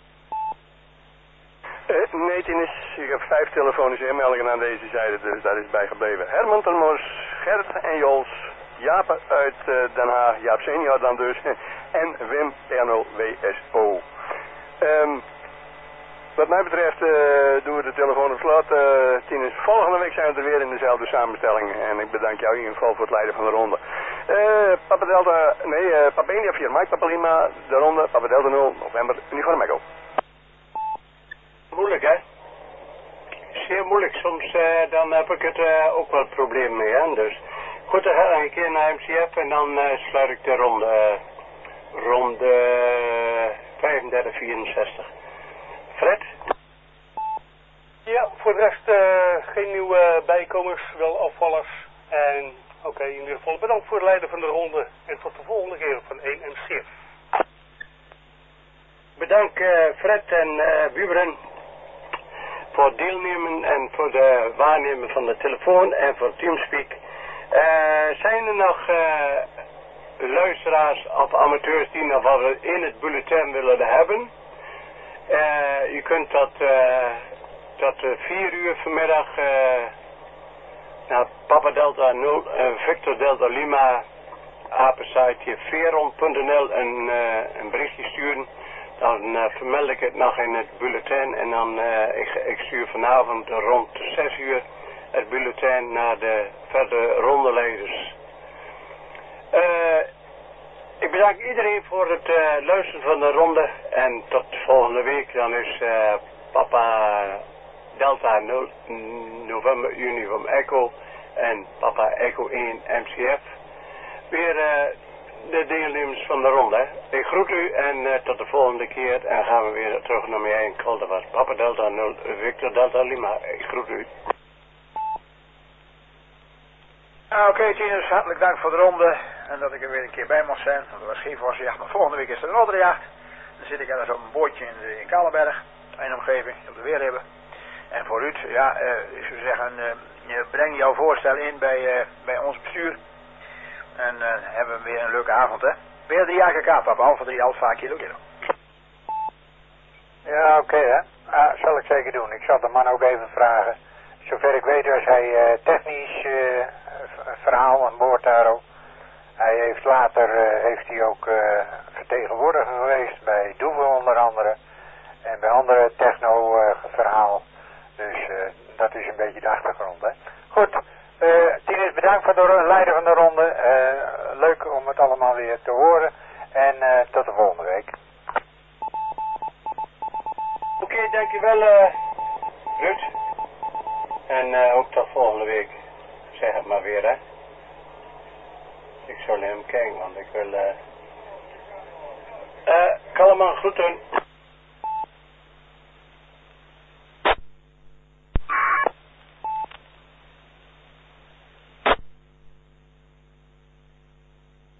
Uh, nee, Tinus, ik heb vijf telefonische inmeldingen aan deze zijde, dus daar is bij gebleven. Herman Termos, Gert en Jols, Jaap uit uh, Den Haag, Jaap senior dan dus, en Wim R nul W S O. Um, Wat mij betreft uh, doen we de telefoon op slot. Uh, Tinus, volgende week zijn we er weer in dezelfde samenstelling. En ik bedank jou in ieder geval voor het leiden van de ronde. Uh, Papa Delta, nee, uh, Papa India vier, Mike Papa Lima, de ronde, Papa Delta nul, november, Uniform Echo. Moeilijk, hè? Zeer moeilijk. Soms uh, dan heb ik het uh, ook wel problemen mee, hè? Dus goed, dan ga ik een keer naar M C F en dan uh, sluit ik de ronde, uh, ronde vijfendertig vierenzestig. Fred? Ja, voor de rest uh, geen nieuwe bijkomers, wel afvallers. En oké, okay, in ieder geval bedankt voor het leiden van de ronde. En tot de volgende keer van één M C F. bedankt uh, Fred en uh, Buren voor het deelnemen en voor de waarnemen van de telefoon en voor Teamspeak. Uh, zijn er nog uh, luisteraars of amateurs die nog wat in het bulletin willen hebben? Uh, je kunt dat uh, tot uh, vier uur vanmiddag uh, naar Papa Delta nul, uh, Victor Delta Lima apenstaartje veron punt n l een, uh, een berichtje sturen. Dan uh, vermeld ik het nog in het bulletin en dan uh, ik, ik stuur vanavond rond zes uur het bulletin naar de verdere rondeleiders. Uh, ik bedank iedereen voor het uh, luisteren van de ronde en tot volgende week. Dan is uh, Papa Delta nul November Uniform Echo en Papa Echo één M C F weer uh, de deelnemers van de ronde. Ik groet u en uh, tot de volgende keer en gaan we weer terug naar mijn eigen call. Dat was Papa Delta nul Victor Delta Lima. Ik groet u. Ah, Oké, okay, tieners, hartelijk dank voor de ronde en dat ik er weer een keer bij mocht zijn. Dat was geen jacht, maar volgende week is er een andere jacht. Dan zit ik ergens op een bootje in, de, in Kalenberg, een omgeving, op de weer hebben. En voor Ruud, ja, uh, ik zou zeggen, uh, breng jouw voorstel in bij, uh, bij ons bestuur. En uh, hebben we weer een leuke avond, hè. Weer drie A K K, papa, Alfa drie Alfa Kilo Kilo. Ja, oké, okay, hè. Ah, zal ik zeker doen. Ik zal de man ook even vragen. Zover ik weet was hij uh, technisch uh, verhaal aan boord daar ook. Hij heeft later uh, heeft hij ook uh, vertegenwoordiger geweest bij Doevel onder andere. En bij andere techno uh, verhaal. Dus uh, dat is een beetje de achtergrond, hè. Goed, uh, Tinus bedankt voor de leider van de ronde. Uh, leuk om het allemaal weer te horen. En uh, tot de volgende week. Oké, okay, dankjewel uh, Ruud. En uh, ook tot volgende week. Zeg het maar weer, hè. Ik zal naar hem kijken, want ik wil... Uh, uh, Kalleman, groeten.